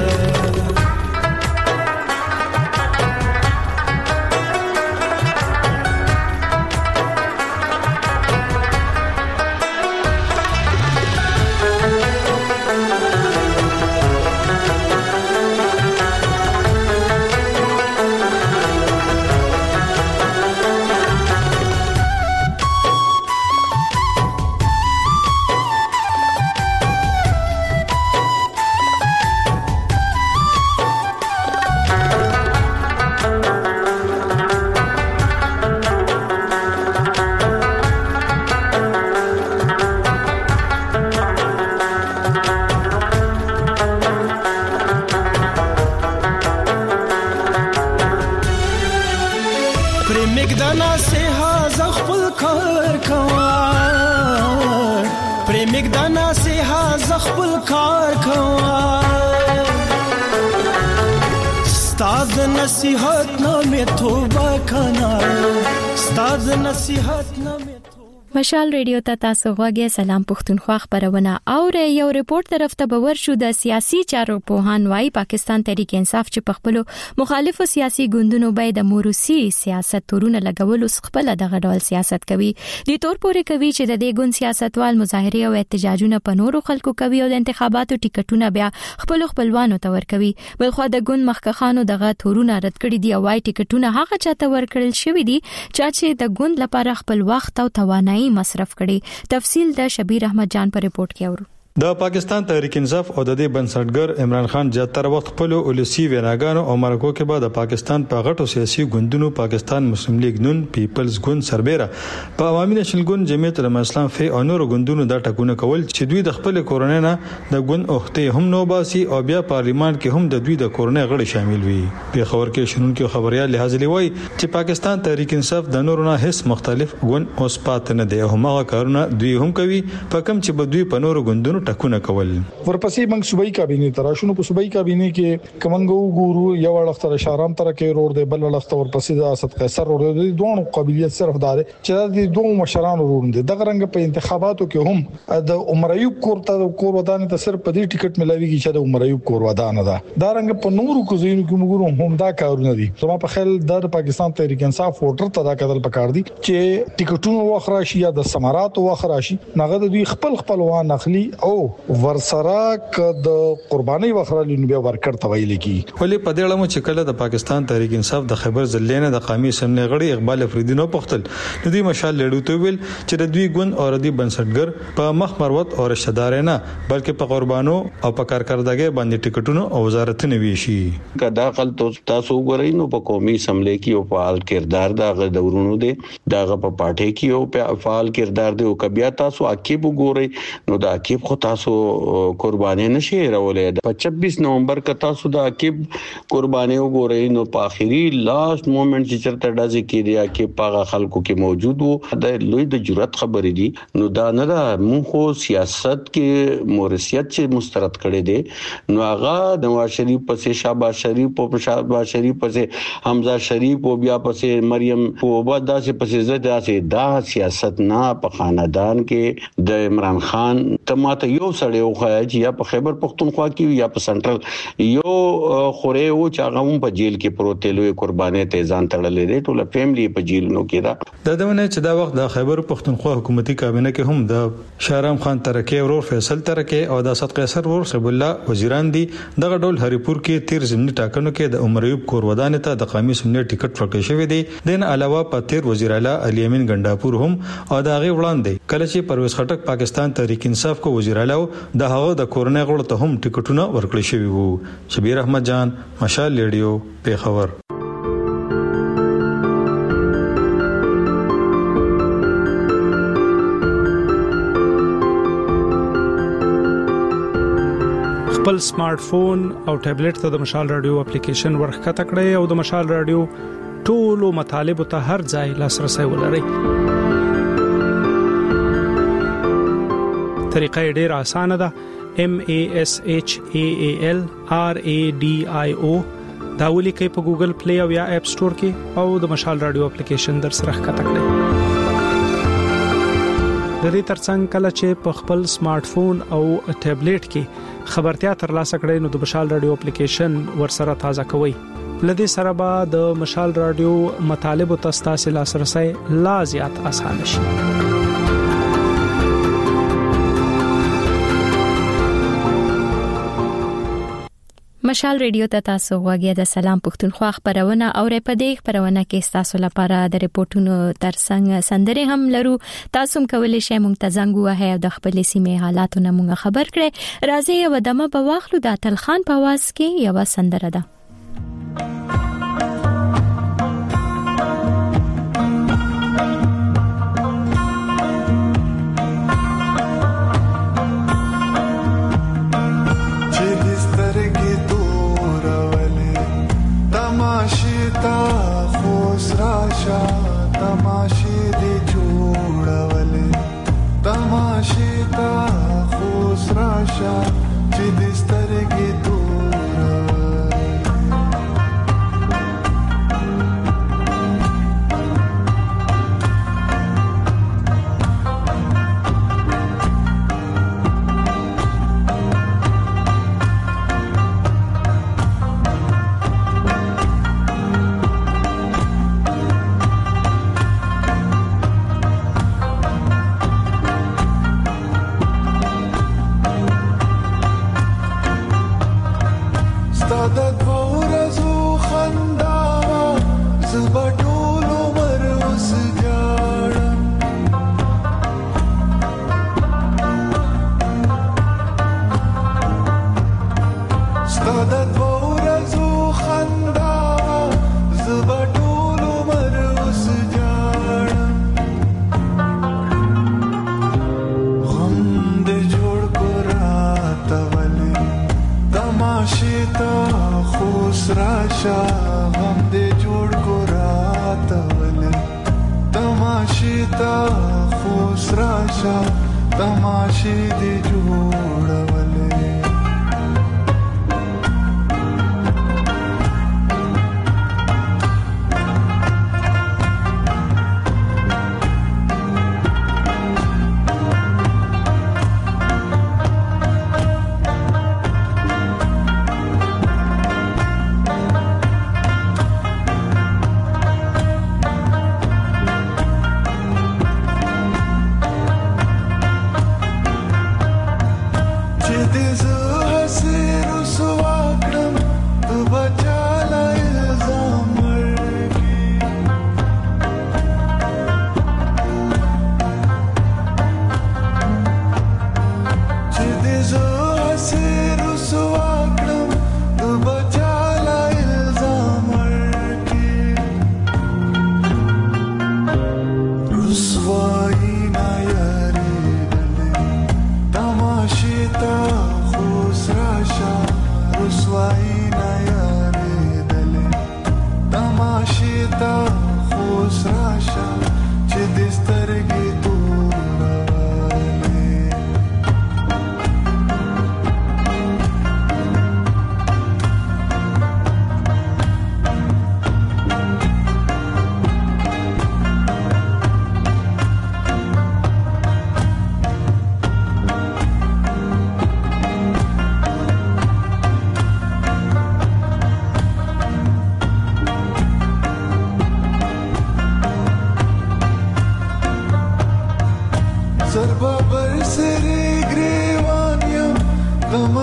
مګدانا سه ها خپل کار کوا ستاد نصیحت نامه توبه کنا ستاد نصیحت نامه مشال ریډیو ته تاسو غوږی سلام پښتونخوا خبرونه او یو ریپورت طرف ته باور شو د سیاسي چارو په هان وايي پاکستان تحریک انصاف چې په خپل مخالفو سیاسي ګوندونو باندې د موروثي سیاست تورونه لګول خپل دغه ډول سیاست کوي د تور پورې کوي چې د دې ګوند سیاستوال مظاهره او احتجاجونه په نورو خلکو کوي او د انتخاباتو ټیکټونه بیا خپل خپلوانو ته ورکوي بل خو د ګوند مخکخانو دغه تورونه رد کړي دی او وايي ټیکټونه هغه چاته ورکړل شوی دي چې د ګوند لپاره خپل وخت او توانایي مصرف کړي تفصیل د شبیر احمد جان پر ریپورت کې اورو د پاکستان تحریک انصاف او د دې بنسټګر عمران خان زیاتره وخت خپل اولسی ویناګانو او مرکو کې بعد د پاکستان په غټو سیاسي ګوندونو پاکستان مسلم لیگ نون پیپلز ګوند سربېره په عوامي نشل ګوند جمعیت العلماء اسلام فی او نور ګوندونو دا ټکونه کول چې دوی د خپل کورنۍ نه د ګوند اوخته هم نو باسي او بیا پارلیمان کې هم د دوی د کورنۍ غړي شامل وي په خبر کې شنن کې خبريال لحاظ لوي چې پاکستان تحریک انصاف د نورو نه هیڅ مختلف ګوند اوس پات نه دی هم هغه کارونه دوی هم کوي په کم چې بدوی په نورو ګوندونو ټکونه کول ورپسې موږ صوبایي کابینه تراشونو په صوبایي کابینه کې کومنګو ګورو یو وړختره شارام تر کې روړ دی بل وړختره ورپسې د اسد قیصر روړ دی دوه قابلیت صرف دار چې د دوه مشران روړ دي دغه رنګ په انتخاباتو کې هم د عمر ایوب کور ته کور ودانې ته صرف په دې ټیکټ ملاويږي چې د عمر ایوب کور ودانه ده دا رنګ په نورو کوزینو کې موږ هم دا کارونه دي زما په خیال د پاکستان تحریک انصاف ووټر ته دا کتل پکار دي چې ټیکټونو واخ راشي یا د سمارات واخ راشي نغد دوی خپل خپلوان اخلي او ورسره ک د قرباني وخرالي نو بیا ورکړ تویل کی ولې په دې اړه چې کله د پاکستان تحریک انصاف د خبر ځلینه د قومي سمنه غړي اقبال افریدي نو پختل د دې مشال لړو ته ویل چې د دوی ګوند او د بنسټګر په مخ مروت او رشدار نه بلکې په قربانو او په کارکردګۍ باندې ټیکټونو او وزارت نه ویشي کدا خل تاسو غوړی نو په قومي سملې کې او فعال کردار د غدورونو دي دغه په پاټه کې او په فعال کردار دی او کبیا تاسو عقیب وګورئ نو د عقیب خو تاسو قرباني نشي راولې په چوبیس نومبر ک تاسو د عقب قرباني وګورئ نو په اخیری لاست مومنت چې چرته ډازي کېدی کې پاغه خلکو کې موجود وو د لوی د جرأت خبرې دي نو دا نه دا مونږ خو سیاست کې مورثیت چې مسترد کړي دي نو هغه نواز شریف پسې شهباز شریف او شهباز شریف پسې حمزه شریف او بیا پسې مریم او بعد داسې پسې زده داسې دا سیاست نه په خاندان کې د عمران خان تماته یو سړی او خایي یا په خیبر پختونخوا کې یا په سنټرل یو خوره او چې هغه په جیل کې پروت لوی قرباني ته ځان تړلې دي ټول فیملی په جیلونو کې دا د دونه چې دا وخت د خیبر پختونخوا حکومتي کابینه کې هم د شهرام خان ترکي او فیصل ترکي او د اسد قیصر ور خیب الله وزیران دي دغه ډول هریپور کې تیر زمینی ټاکنو کې د عمر ایوب کور ودانې ته د قومي سنت ټیکټ ورکړی شوی دی دین علاوه په تیر وزیر اعلی علي امین ګنداپور هم او دا غي وړاندې کله چې پرویز خټک پاکستان تحریک انصاف کو وزیر اعلی د هغه د کورنۍ غړو ته هم ټیکټونه ورکړي شوی وو شبیر احمد جان مشال ریډیو پیښور خپل سمارټ فون او ټابلیټ ته د مشال رادیو اپلیکیشن ورخته کړئ او د مشال رادیو ټولو مطالب ته هر ځای لاسرسي ولرئ. طریقه ډېره اسانه ده. M A S H A A L R A D I O دا ولیکئ په ګوګل پلی او یا اپ سٹور کې او د مشال رادیو اپلیکیشن در سره ښکته کړئ. د دې ترڅنګ کله چې په خپل سمارټ فون او ټابلیټ کې خبرتیا ترلاسه کړئ نو د مشال رادیو اپلیکیشن ورسره تازه کوئ. لدې سره به د مشال رادیو مطالب او تاسو لاسرسي لا زیات آسان شي. مشال ریډیو ته تاسو غوږی د سلام پښتونخوا خبرونه او په دې خبرونه کې تاسو لپاره د ریپورتونو ترڅنګ سندري هم لرو. تاسو کولی شئ مونږ ته زنګ ووهئ او د خپل سیمې حالاتونه مونږ خبر کړئ. راځي یو دمه په واخلو د اتل خان په आवाज کې یو سندره ده. There's a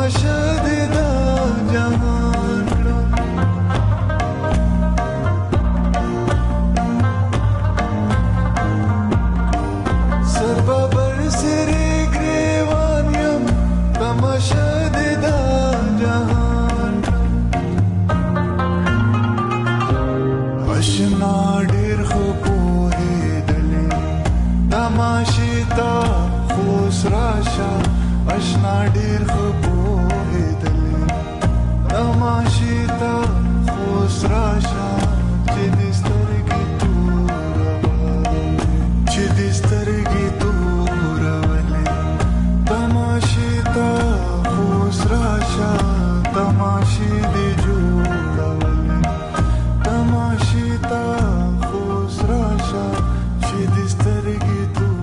तमाशा दे दा जहान सरबा बरसरे ग्रेवानियम तमाशा दे दा जहान अशना ढेर खो पोहे दले तमाशिता خوس راشا اشنا ډیر خو په دل تماشې ته خوس راشا چې د سترګې تور چې د سترګې تور ولې تماشې ته خوس راشا تماشې دې جوړولې تماشې ته خوس راشا چې د سترګې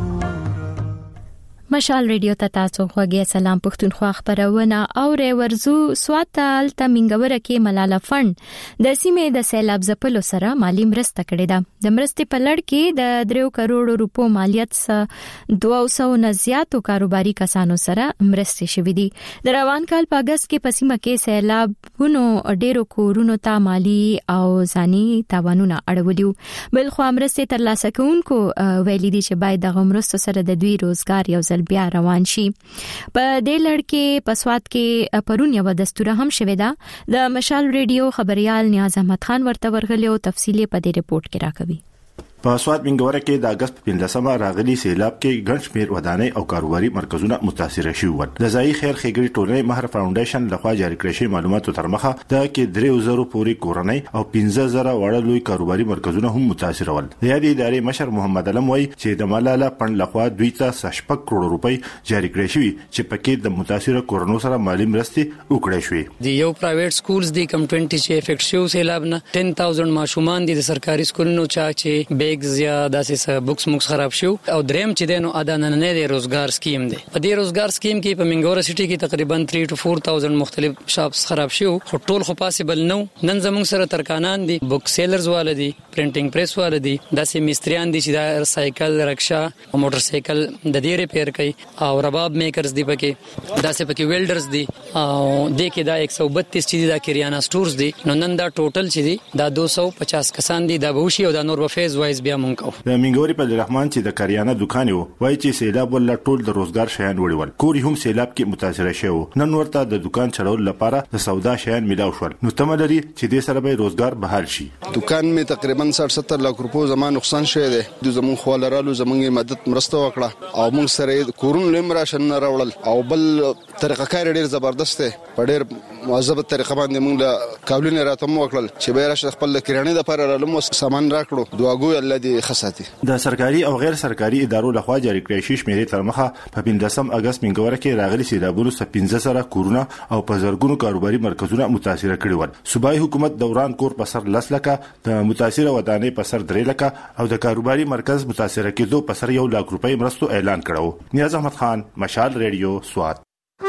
مشال ریډیو ته تاسو خوږی سلام پښتونخوا خبرونه او ری ورزو سواتل تمنګوره کې ملاله فند د سیمې د سیلاب ځپلو سره مالی مرسته کړې ده د مرستې په لړ کې د درې کروڑ روپو مالیت سره دوه سوه نه زیاتو کاروباري کسانو سره مرستې شوې دي د روان کال په اگست کې په سیمه کې سیلابونو ډېرو کورونو ته مالی او ځاني تاوانونه اړولیو بل خو مرستې ترلاسه کوونکو ویلي دي چې باید د مرستو سره د دوی روزګار یو بیا روان شي په دې لړ کې په سوات کې پرون یو دستور هم شوې ده د مشال ریډیو خبريال نیاز احمد خان ورته ورغلی او تفصیلی په دې ریپورت کې راکوي په سوات منګوره کې د اگست پنځمه راغلي سیلاب کې ګڼ شمېر ودانۍ او کاروباري مرکزونه متاثر شوي ول د ځای خیر ښېګړې ټولنې مهر فاونډیشن لخوا جاری کړی شوی معلوماتو تر مخه د کې درې زره پورې کورنۍ او پنځه زره وړ لوی کاروباري مرکزونه هم متاثر ول د یادې ادارې مشر محمد علم وایي چې د ملاله فند لخوا دوی ته شپږ کروڑ روپۍ جاری کړی شوی چې پکې د متاثر کورونو سره مالی مرستې وکړې شوې د یو پرایویټ سکولز دی کم بیس چې افیکټ شو سیلاب نه عشرة هزار ماشومان دي د سرکاري سکولونو چا چې بیگز یا د اساس بوکس موږ خراب شو او دریم چې دینو ادا نه نه دی روزګار سکیم دی په دې روزګار سکیم کې په منګوره سټي کې تقریبا تین to چار هزار مختلف شاپس خراب شو خو ټول خو پاسبل نو نن زموږ سره ترکانان دي بوک سیلرز والدي پرینټینګ پریس والدي داسې مستریان دي چې دا سایکل رکشا او موټر سایکل د دې ریپیر کوي او رباب میکرز دي پکې داسې پکې ویلډرز دي او د کې دا ایک سو بتیس چې دا کریانا سٹورز دي نو نن دا ټوټل چې دي دا دوه سوه پچاس کسان دي دا بوشي او دا نور په فیز وایز بیا مونږ کو د منګوري په رحمان چې د کریانه دکان وو وایي چې سیلاب ول ټول د روزګار شیان وړول کوري هم سیلاب کې متاثر شوی نن ورته د دکان چلول لپاره د سودا شیان ملاو شول نو تملري چې دې سره به روزګار بحال شي دکان می تقریبا شصت ستر لک روپو زمان نقصان شوی دی د زمون خوالرالو زمونږه مدد مرسته وکړه او موږ سره کورون لمرا شن راوړل او بل طریقه کار ډیر زبردست دی په ډیر مواظبه طریقه باندې موږ له کاولین راتم وکړل چې به راشه خپل کریانه د لپاره لمو سامان راکړو دعاګو الله دې خساتي د سرکاري او غیر سرکاري ادارو لخوا جاری کړی شوی شمیرې تر مخه په پنځم اگست منګوره کې راغلي سیلابونو څخه پنځه سره کورونه او په زرګونو کاروباري مرکزونه متاثر کړي ول صوبایي حکومت دوران کور په سر لس لکه د متاثر ودانۍ په سر درې لکه او د کاروباري مرکز متاثر کېدو په سر یو لک روپۍ مرستو اعلان کړو نیاز احمد خان مشال ریډیو سوات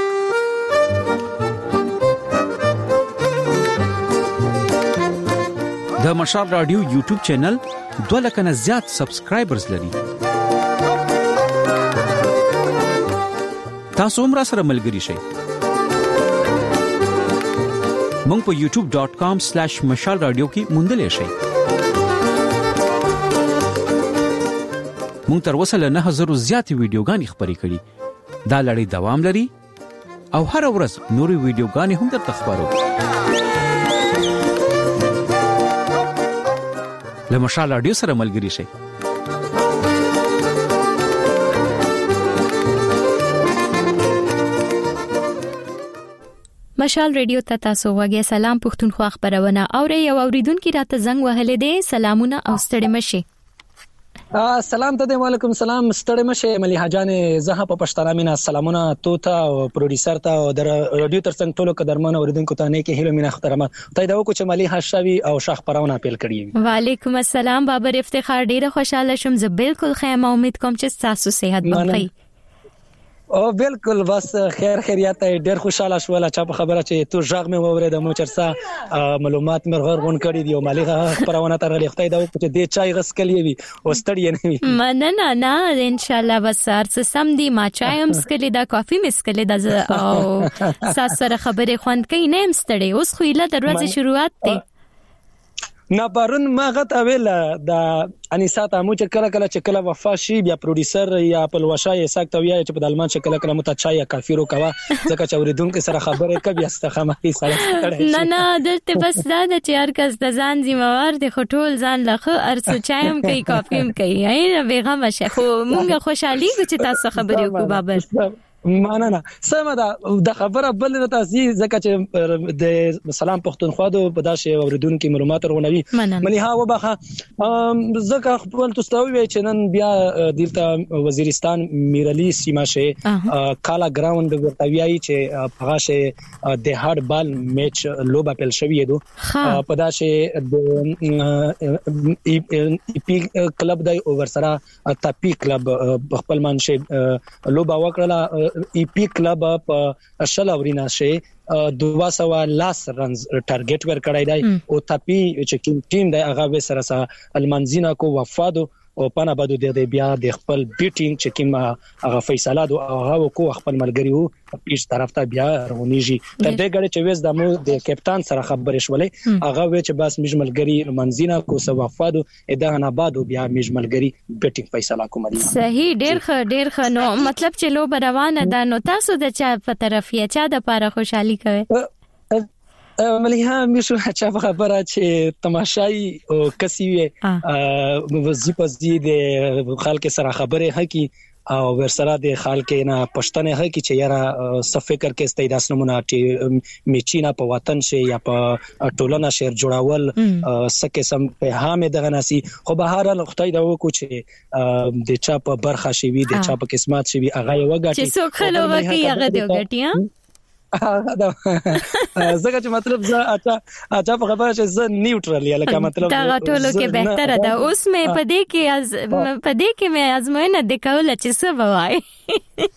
د مشال رادیو یوټیوب چینل دوه لک نه زیات سبسکرایبرز لري تاسو هم را سره ملګري شئ مونږ په یوټیوب ډاٹ کام سلیش مشال رادیو کې موندل شئ مونږ تر اوسه له نه هزار زیات ویډیوګانې خبرې کړي دا لړۍ دوام لري او هر ورځ نوري ویډیوګانې هم درته خبرو له مشال رادیو سره ملګري شئ مشال ریډیو ته تاسو وګورئ سلام پښتونخوا خبرونه او یو اوریدونکو راته زنګ وهلې دي سلامونه او ستړي مشه سلام ته وعلیکم سلام ستړي مشه مليحه جان زه په پښتانه مینا سلامونه تو ته او پروډوسر ته او د رادیو ترڅنګ ټولو قدرمن اوریدونکو ته نه کې هیله مینا احترامات ته دا وکړو چې مليحه شاوي او شاخ پرونه اپیل کړی وعلیکم السلام بابر افتخار ډیره خوشاله شوم زه بالکل خیمه امید کوم چې تاسو صحت مند او بالکل بس خیر خیریت ډیر خوشاله شول چې په خبره چې تو ژغ مې وورید مو چرسا معلومات مرغر غون کړی دی او مالغه خبرونه تر لختای دا چې د چای غس کلی وي او ستړی نه وي مننه نه ان شاء الله بس ارڅ سم دی ما چای هم سکلی دا کافي مسکلی دا او ساسره خبره خوند کین نه مستړی اوس خو اله دروازه شروعات دی نه پرون ما غته ویل دا انیسا ته مو چې کله کله چې کله وفا شي بیا پروډوسر یا پلوشا یې ساکته ویا چې په دالمان چې کله کله مت چای یا کافي رو کوا ځکه چې اوریدونکو سره خبره کوي استخامه هي سره نه نه دلته بس دا چې هر کس د ځان ذمہوار دی خټول ځان لخه ارڅ چایم کوي کافي هم کوي نه بیغه مشه خو مونږه خوشحالي چې تاسو خبرې وکړو بابر مانه نه سمه دا د خبره بل نه تاسو ځکه چې د سلام پښتونخوا د پداشه اوریدونکو معلومات ورغونوي ملي ها وبخه ځکه خپل تاسو وی چې نن بیا دلته وزیرستان میرعلی سیمه شه کالا ګراوند ورتویای چې هغه د هارد بال میچ لوبه پیل شوې دو پداشه د ای پی کلب د اوورسرا تاپی کلب خپل منشه لوبه وکړه ای پی کلب په شل اورینا شه دوه سوه لاس رنز ټارګټ ور کړای دی او تاپی چې کوم ټیم دی هغه به سره سره المانزینا کو وفادو او پانا بده د بیا د خپل بیټینګ چې کوم هغه فیصله دو هغه کو خپل ملګری وو پیش طرف ته بیا رونیږي تر دې غړي چې وېز د مو د کپټان سره خبرې شولې هغه وې چې بس مجملګری منزینا کو سو وفادو اده نه بعد بیا مجملګری بیټینګ فیصله کوم دي صحیح ډیر ښه ډیر ښه نو مطلب چې لو روانه ده نو تاسو د چا په طرف یې چا د پاره خوشحالي کوي مليها مشو چې خبره چې تماشای او کسي وظیفه زی د خلک سره خبره هکي او ورسره د خلک نه پښتنه هکي چې یاره څه فکر کې استیداس نمونه چې میچینا په وطن شي یا په ټولنه شهر جوړاول سکه سم په هامه دغه ناسي خو به هر لختای دا وکړو چې د چا په برخه شي وي د چا په قسمت شي وي هغه وګټي چې څوک خلک وکي هغه دی وګټي زګه چې مطلب زه اچھا اچھا په خبره چې زه نیوټرل یا لکه مطلب دا ټولو کې بهتره ده اوس مې پدې کې از پدې کې مې ازموینه د کول چې څه وای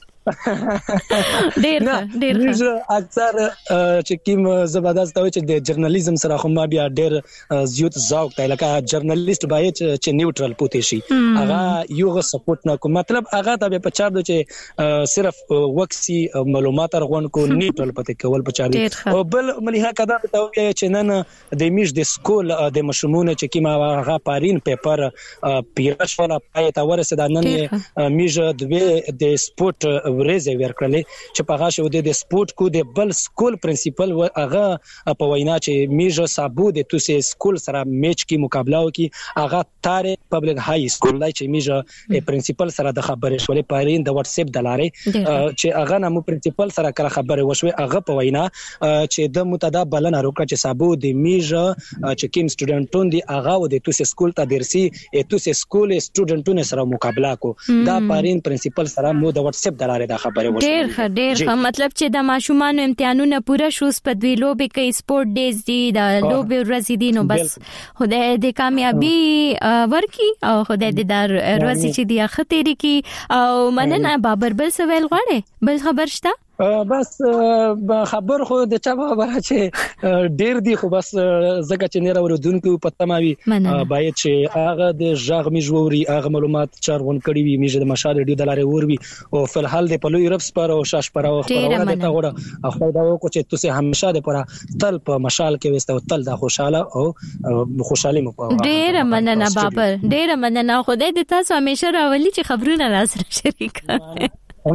ډیر ډیر اکثر چې کوم زبردست وي چې د جرنالیزم سره خو ما بیا ډیر زیات ذوق دی لکه جرنالیست باید چې نیوټرل پوتې شي هغه یو غو سپورټ نه کو مطلب هغه ته په چار دو چې صرف وکسي معلومات ارغون کو نیوټرل پته کول په چاري او بل مليها کدا ته وي چې نن د میش د سکول د مشمونه چې کیما هغه پارین پیپر پیرش ولا پای تا ورسه د نن میش د د سپورټ ورزه ورکړلې چې په غاښو د سپورت کو د بل سکول پرنسپل هغه په وینا چې میجر صابو د توسه سکول سره میچ کی مقابله وکي هغه تاره پبلک های سکول لای چې میجر پرنسپل سره د خبرې شولې پارین د واتس اپ د لارې چې هغه نمو پرنسپل سره کړه خبرې وشوي هغه په وینا چې د متدا بلنه روکه چې صابو د میجر چې کیم سټوډنټون دی هغه د توسه سکول ته درسي توسه سکول سټوډنټونو سره مقابله کو دا پارین پرنسپل سره مو د واتس اپ د لارې دا خبره وشوه ډیر ښه ډیر ښه مطلب چې د ماشومان امتحانونه پوره شو په دوی لوبې کوي سپورت ډیز دي د لوبې ورځې دي نو بس خدای دې کامیابی ورکي او خدای دې دار ورځې چې دی اختیاري کی او مننه بابر بل سوال غواړي بل خبر شته بس خبر خو د چا خبره چې ډیر دی خو بس زګه چې نه راوړونکو پته ماوي باید چې هغه د ژغ می جوړي هغه معلومات چارون کړي وي میجه د مشال ریډیو د لارې وربي او په الحال د پلوې ربس پر او شاش پر او خبره ده تا غوړه خو دا وکړو چې تاسو همیشه د پر تل په مشال کې وسته تل د خوشاله او خوشحالي مو په ډیر مننه بابر ډیر مننه خدای دې تاسو همیشه راولي چې خبرونه را سره شریک کړئ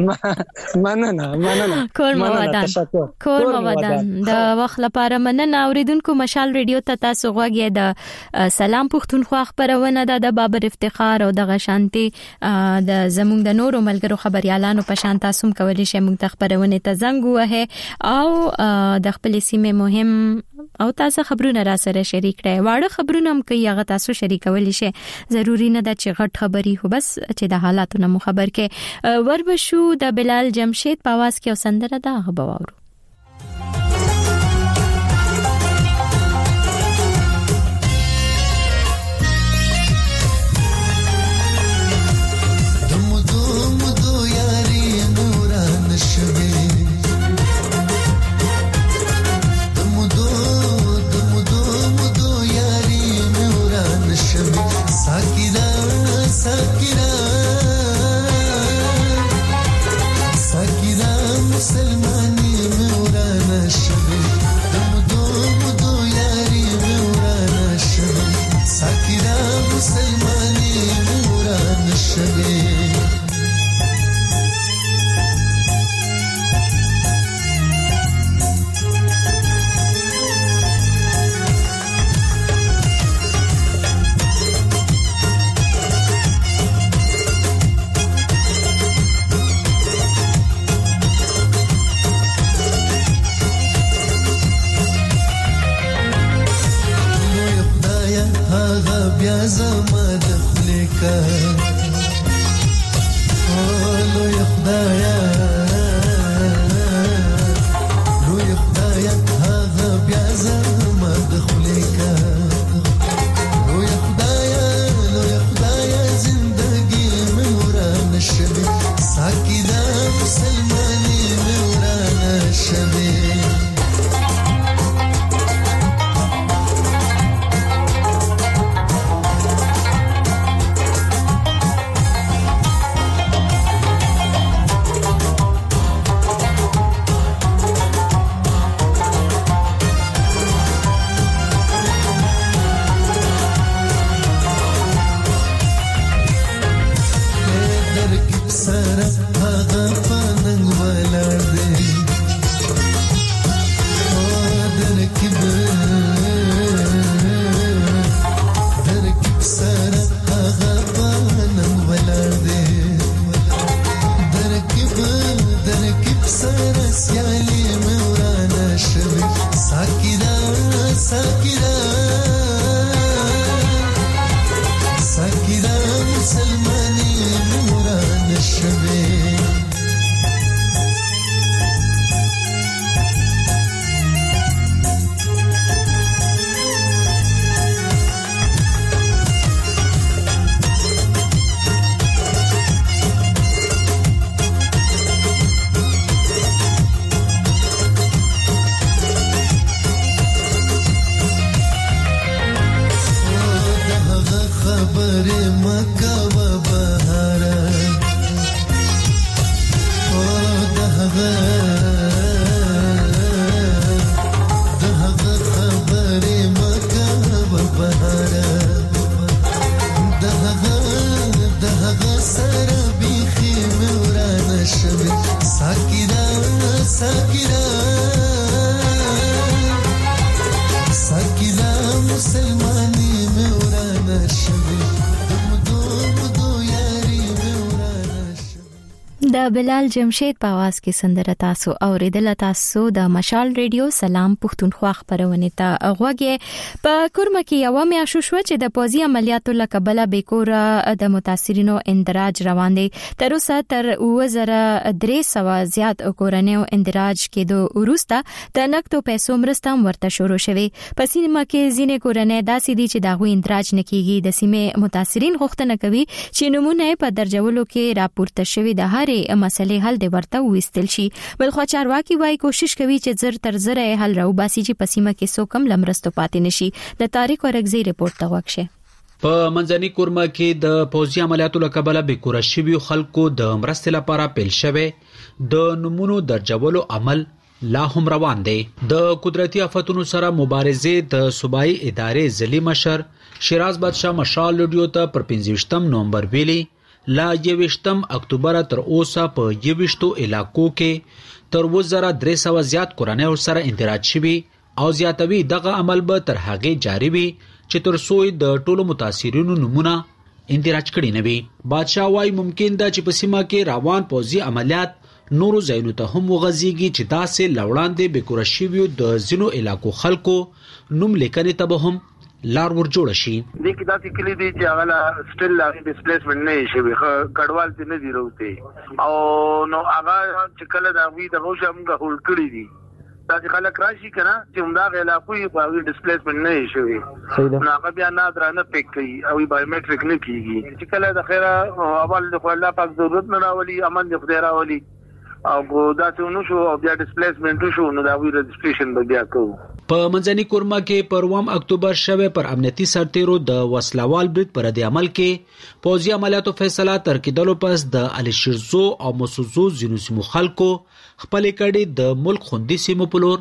مننه مننه کور مو ودان کور مو ودان د وخت لپاره مننه اوریدونکو مشال ریډیو ته تاسو غوږی د سلام پښتونخوا خبرونه د بابر افتخار او د غشانتي د زموږ د نورو ملګرو خبريالانو په شان تاسو کولی شئ موږ ته خبرونه ته زنګ وه او د خپل سیمه مهم او تاسو خبرونه را سره شریک کړئ واړه خبرونه هم کوي هغه تاسو شریکولی شئ ضروری نه ده چې غټ خبري هو بس چې د حالاتونو مو خبر کې وربشو د بلال جمشید په आवाज کې وسندره دا غواړو دم دم دو یاري نورا مسلماني وران الشباب بیا زما د خلیکا لو یا خدایا لو یا خدایا هغه بیا زما د خلیکا لو یا خدایا لو یا خدایا زندگی مې وران شوه ساکي دا مسلماني مې وران شوه د بلال جمشید په आवाज کې سندره تاسو اوریدل. تاسو د مشال ریډیو سلام پښتونخوا خبرونه ته غوږی. په کورمه کې یو میاشو شو چې د پوزي عملیاتو لکبله بیکوره د متاثرینو اندراج روان دي. تر اوسه تر وزر درې سو زیات کورنیو اندراج کېدو وروسته د نقدو پیسو مرسته ورته شروع شوه. په سیمه کې ځینې کورنۍ داسې دي چې دغه اندراج نکېږي. د سیمه متاثرین غوښتنه کوي چې نمونه په درجولو کې راپورته شوي د هر مسلې حل دی ورته وستل شي. بلخو چارواکي وايي کوشش کوي چې زر تر زر حل راو باسي چې پسیمه کې سو کم لمرستو پاتې نشي. د تاریخ ورغزي ریپورت ته وکشه. په منځني کورمه کې د پوزي عملیاتو لکبله بیکوره شوی خلکو د مرستې لپاره پیل شوه د نمونو درجولو عمل لا هم روان دی. د قدرتي آفتونو سره مبارزه د صوبایي ادارې ځلی مشر شیراز بادشاه مشال ریډیو ته پر پنځه نومبر ویلي لا یوشتم اکتوبر تر اوسه په یوشتو علاقو کې تر وزره درې سو زیات کورنۍ سره اندراج شوي او زیاتوي دغه عمل به تر هغه جاری وي چې تر څو د ټولو متاثرینو نمونه اندراج کړي نه وي. بادشاه وايي ممکن ده چې په سیمه کې روان پوزي عملیات نورو ځایونو ته هم وغځيږي چې داسې لوړاندې بیکوره شویو د ځینو علاقو خلکو نوم لیکنې ته به هم لار ور جوړ شي. د کې داسې کلی دي چې هغه سټیل لاغي ډیسپلیسمنت نه شي به کډوال دي نه دی وروته او نو هغه چې کله دا وی د غوښه موږ هول کړی دي دا خلک راشي کنه چې همدا علاقو یې په ډیسپلیسمنت نه شي نو هغه بیا نادرانه پک کوي او بایومټریک نه کیږي چې کله د خیره اول د الله پاک ضرورت نه راولي امن د خدای راولي او دا څه نو شو بیا ډیسپلیسمنت شو نو دا وی رجسټریشن به بیا کوو. په منځني کورمه کې پر اووم اکتوبر شوه پر امنیتي سرتیرو د وسلوال برید پر د عمل کې پوځي عملیاتو فیصله تر کېدلو پس د علي شیرزو او مسوزو زینو سیمو خلکو خپل کړي د ملک خوندي سیمو په لور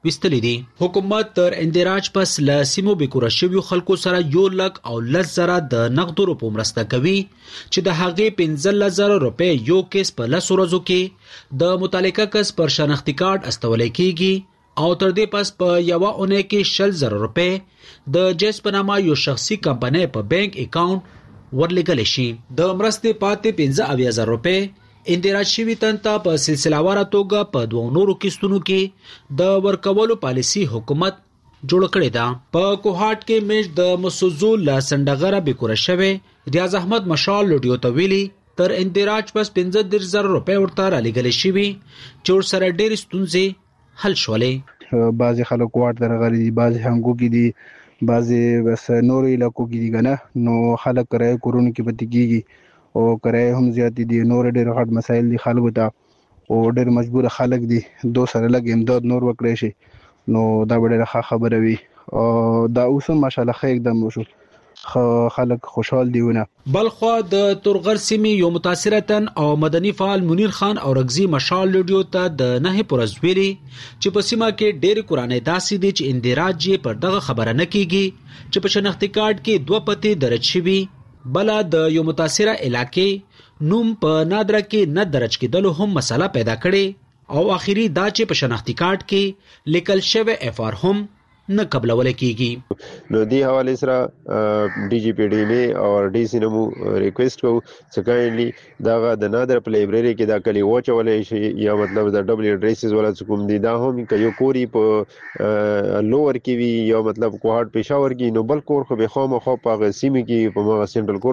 وستلې دي. حکومت تر اندراج پس ل سیمو بکوره شویو خلکو سره یو لک او لس زره د نقدو روپو مرسته کوي چې د هغې پنځلس زره روپۍ یو کیس په لسو ورځو کې د متعلقه کس پر شناختي کارت استولی کیږي او تر دې پس په یوه اونۍ کې شل زره روپۍ د جیس په نامه یو شخصي کمپنۍ په بانک اکاونټ ورلګل شي. د مرستې پاتې پنځه اویا زره روپۍ اندراج شوی تنته په سلسله واره توګه په دوه نورو کیستونو کې د ورکولو پالیسی حکومت جوړ کړی ده. په کوهاټ کې میش د مسوزو لا سندغره بکوره شوی ریاض احمد مشال لوډیو ته ویلي تر اندراج پس پنځه دېرش زره روپۍ ورته رالېږل شوي چې ورسره ډېرې ستونزې حل شولې. بعضې خلک واټ ته راغلي دي، بعضې هنګو کې دي، بعضې بس نورو علاقو کې دي که نه، نو خلک کرایه کورونو کې پاتې کېږي او کرایه هم زیاتې دي. نور ډېر غټ مسایل دي خلکو ته او ډېر مجبور خلک دي دو سره لږ امداد نور وکړی شي نو دا به ډېره ښه خبره وي. او دا اوس هم ماشاءالله ښه اقدام وشو، خلک خوشحال دي ونه. بلخوا د تورغر سیمې یو متاثره تن او مدني فعال منیر خان او رغزي مشال لوډیو ته د نه پرز ویلي چې په سیمه کې ډېر کورانه داسې دي چې اندراج یې پر دغه خبره نه کیږي چې په شناختي کارت کې دوه پته درج شوي، بلا د یو متاثره علاقې نوم په نادره کې نه درج کېدلو هم مسله پیدا کړي او اخیری دا چې په شناختي کارت کې لیکل شوی اف آر هم نه قبلول کیږي. نو دی حواله سره ډي جی پی ډي نه او ډي سي نمو ریکوست کو چې کایندلی دا د نادر په لایبرری کې دا کلی وچولې شي یا مطلب د ډبل ایډریسز ولا کوم دي دا هم کيو کوری په لوور کې وی یا مطلب کوهاټ پېښور کې نو بل کور خو به خامخا په سیمه کې په سنټرل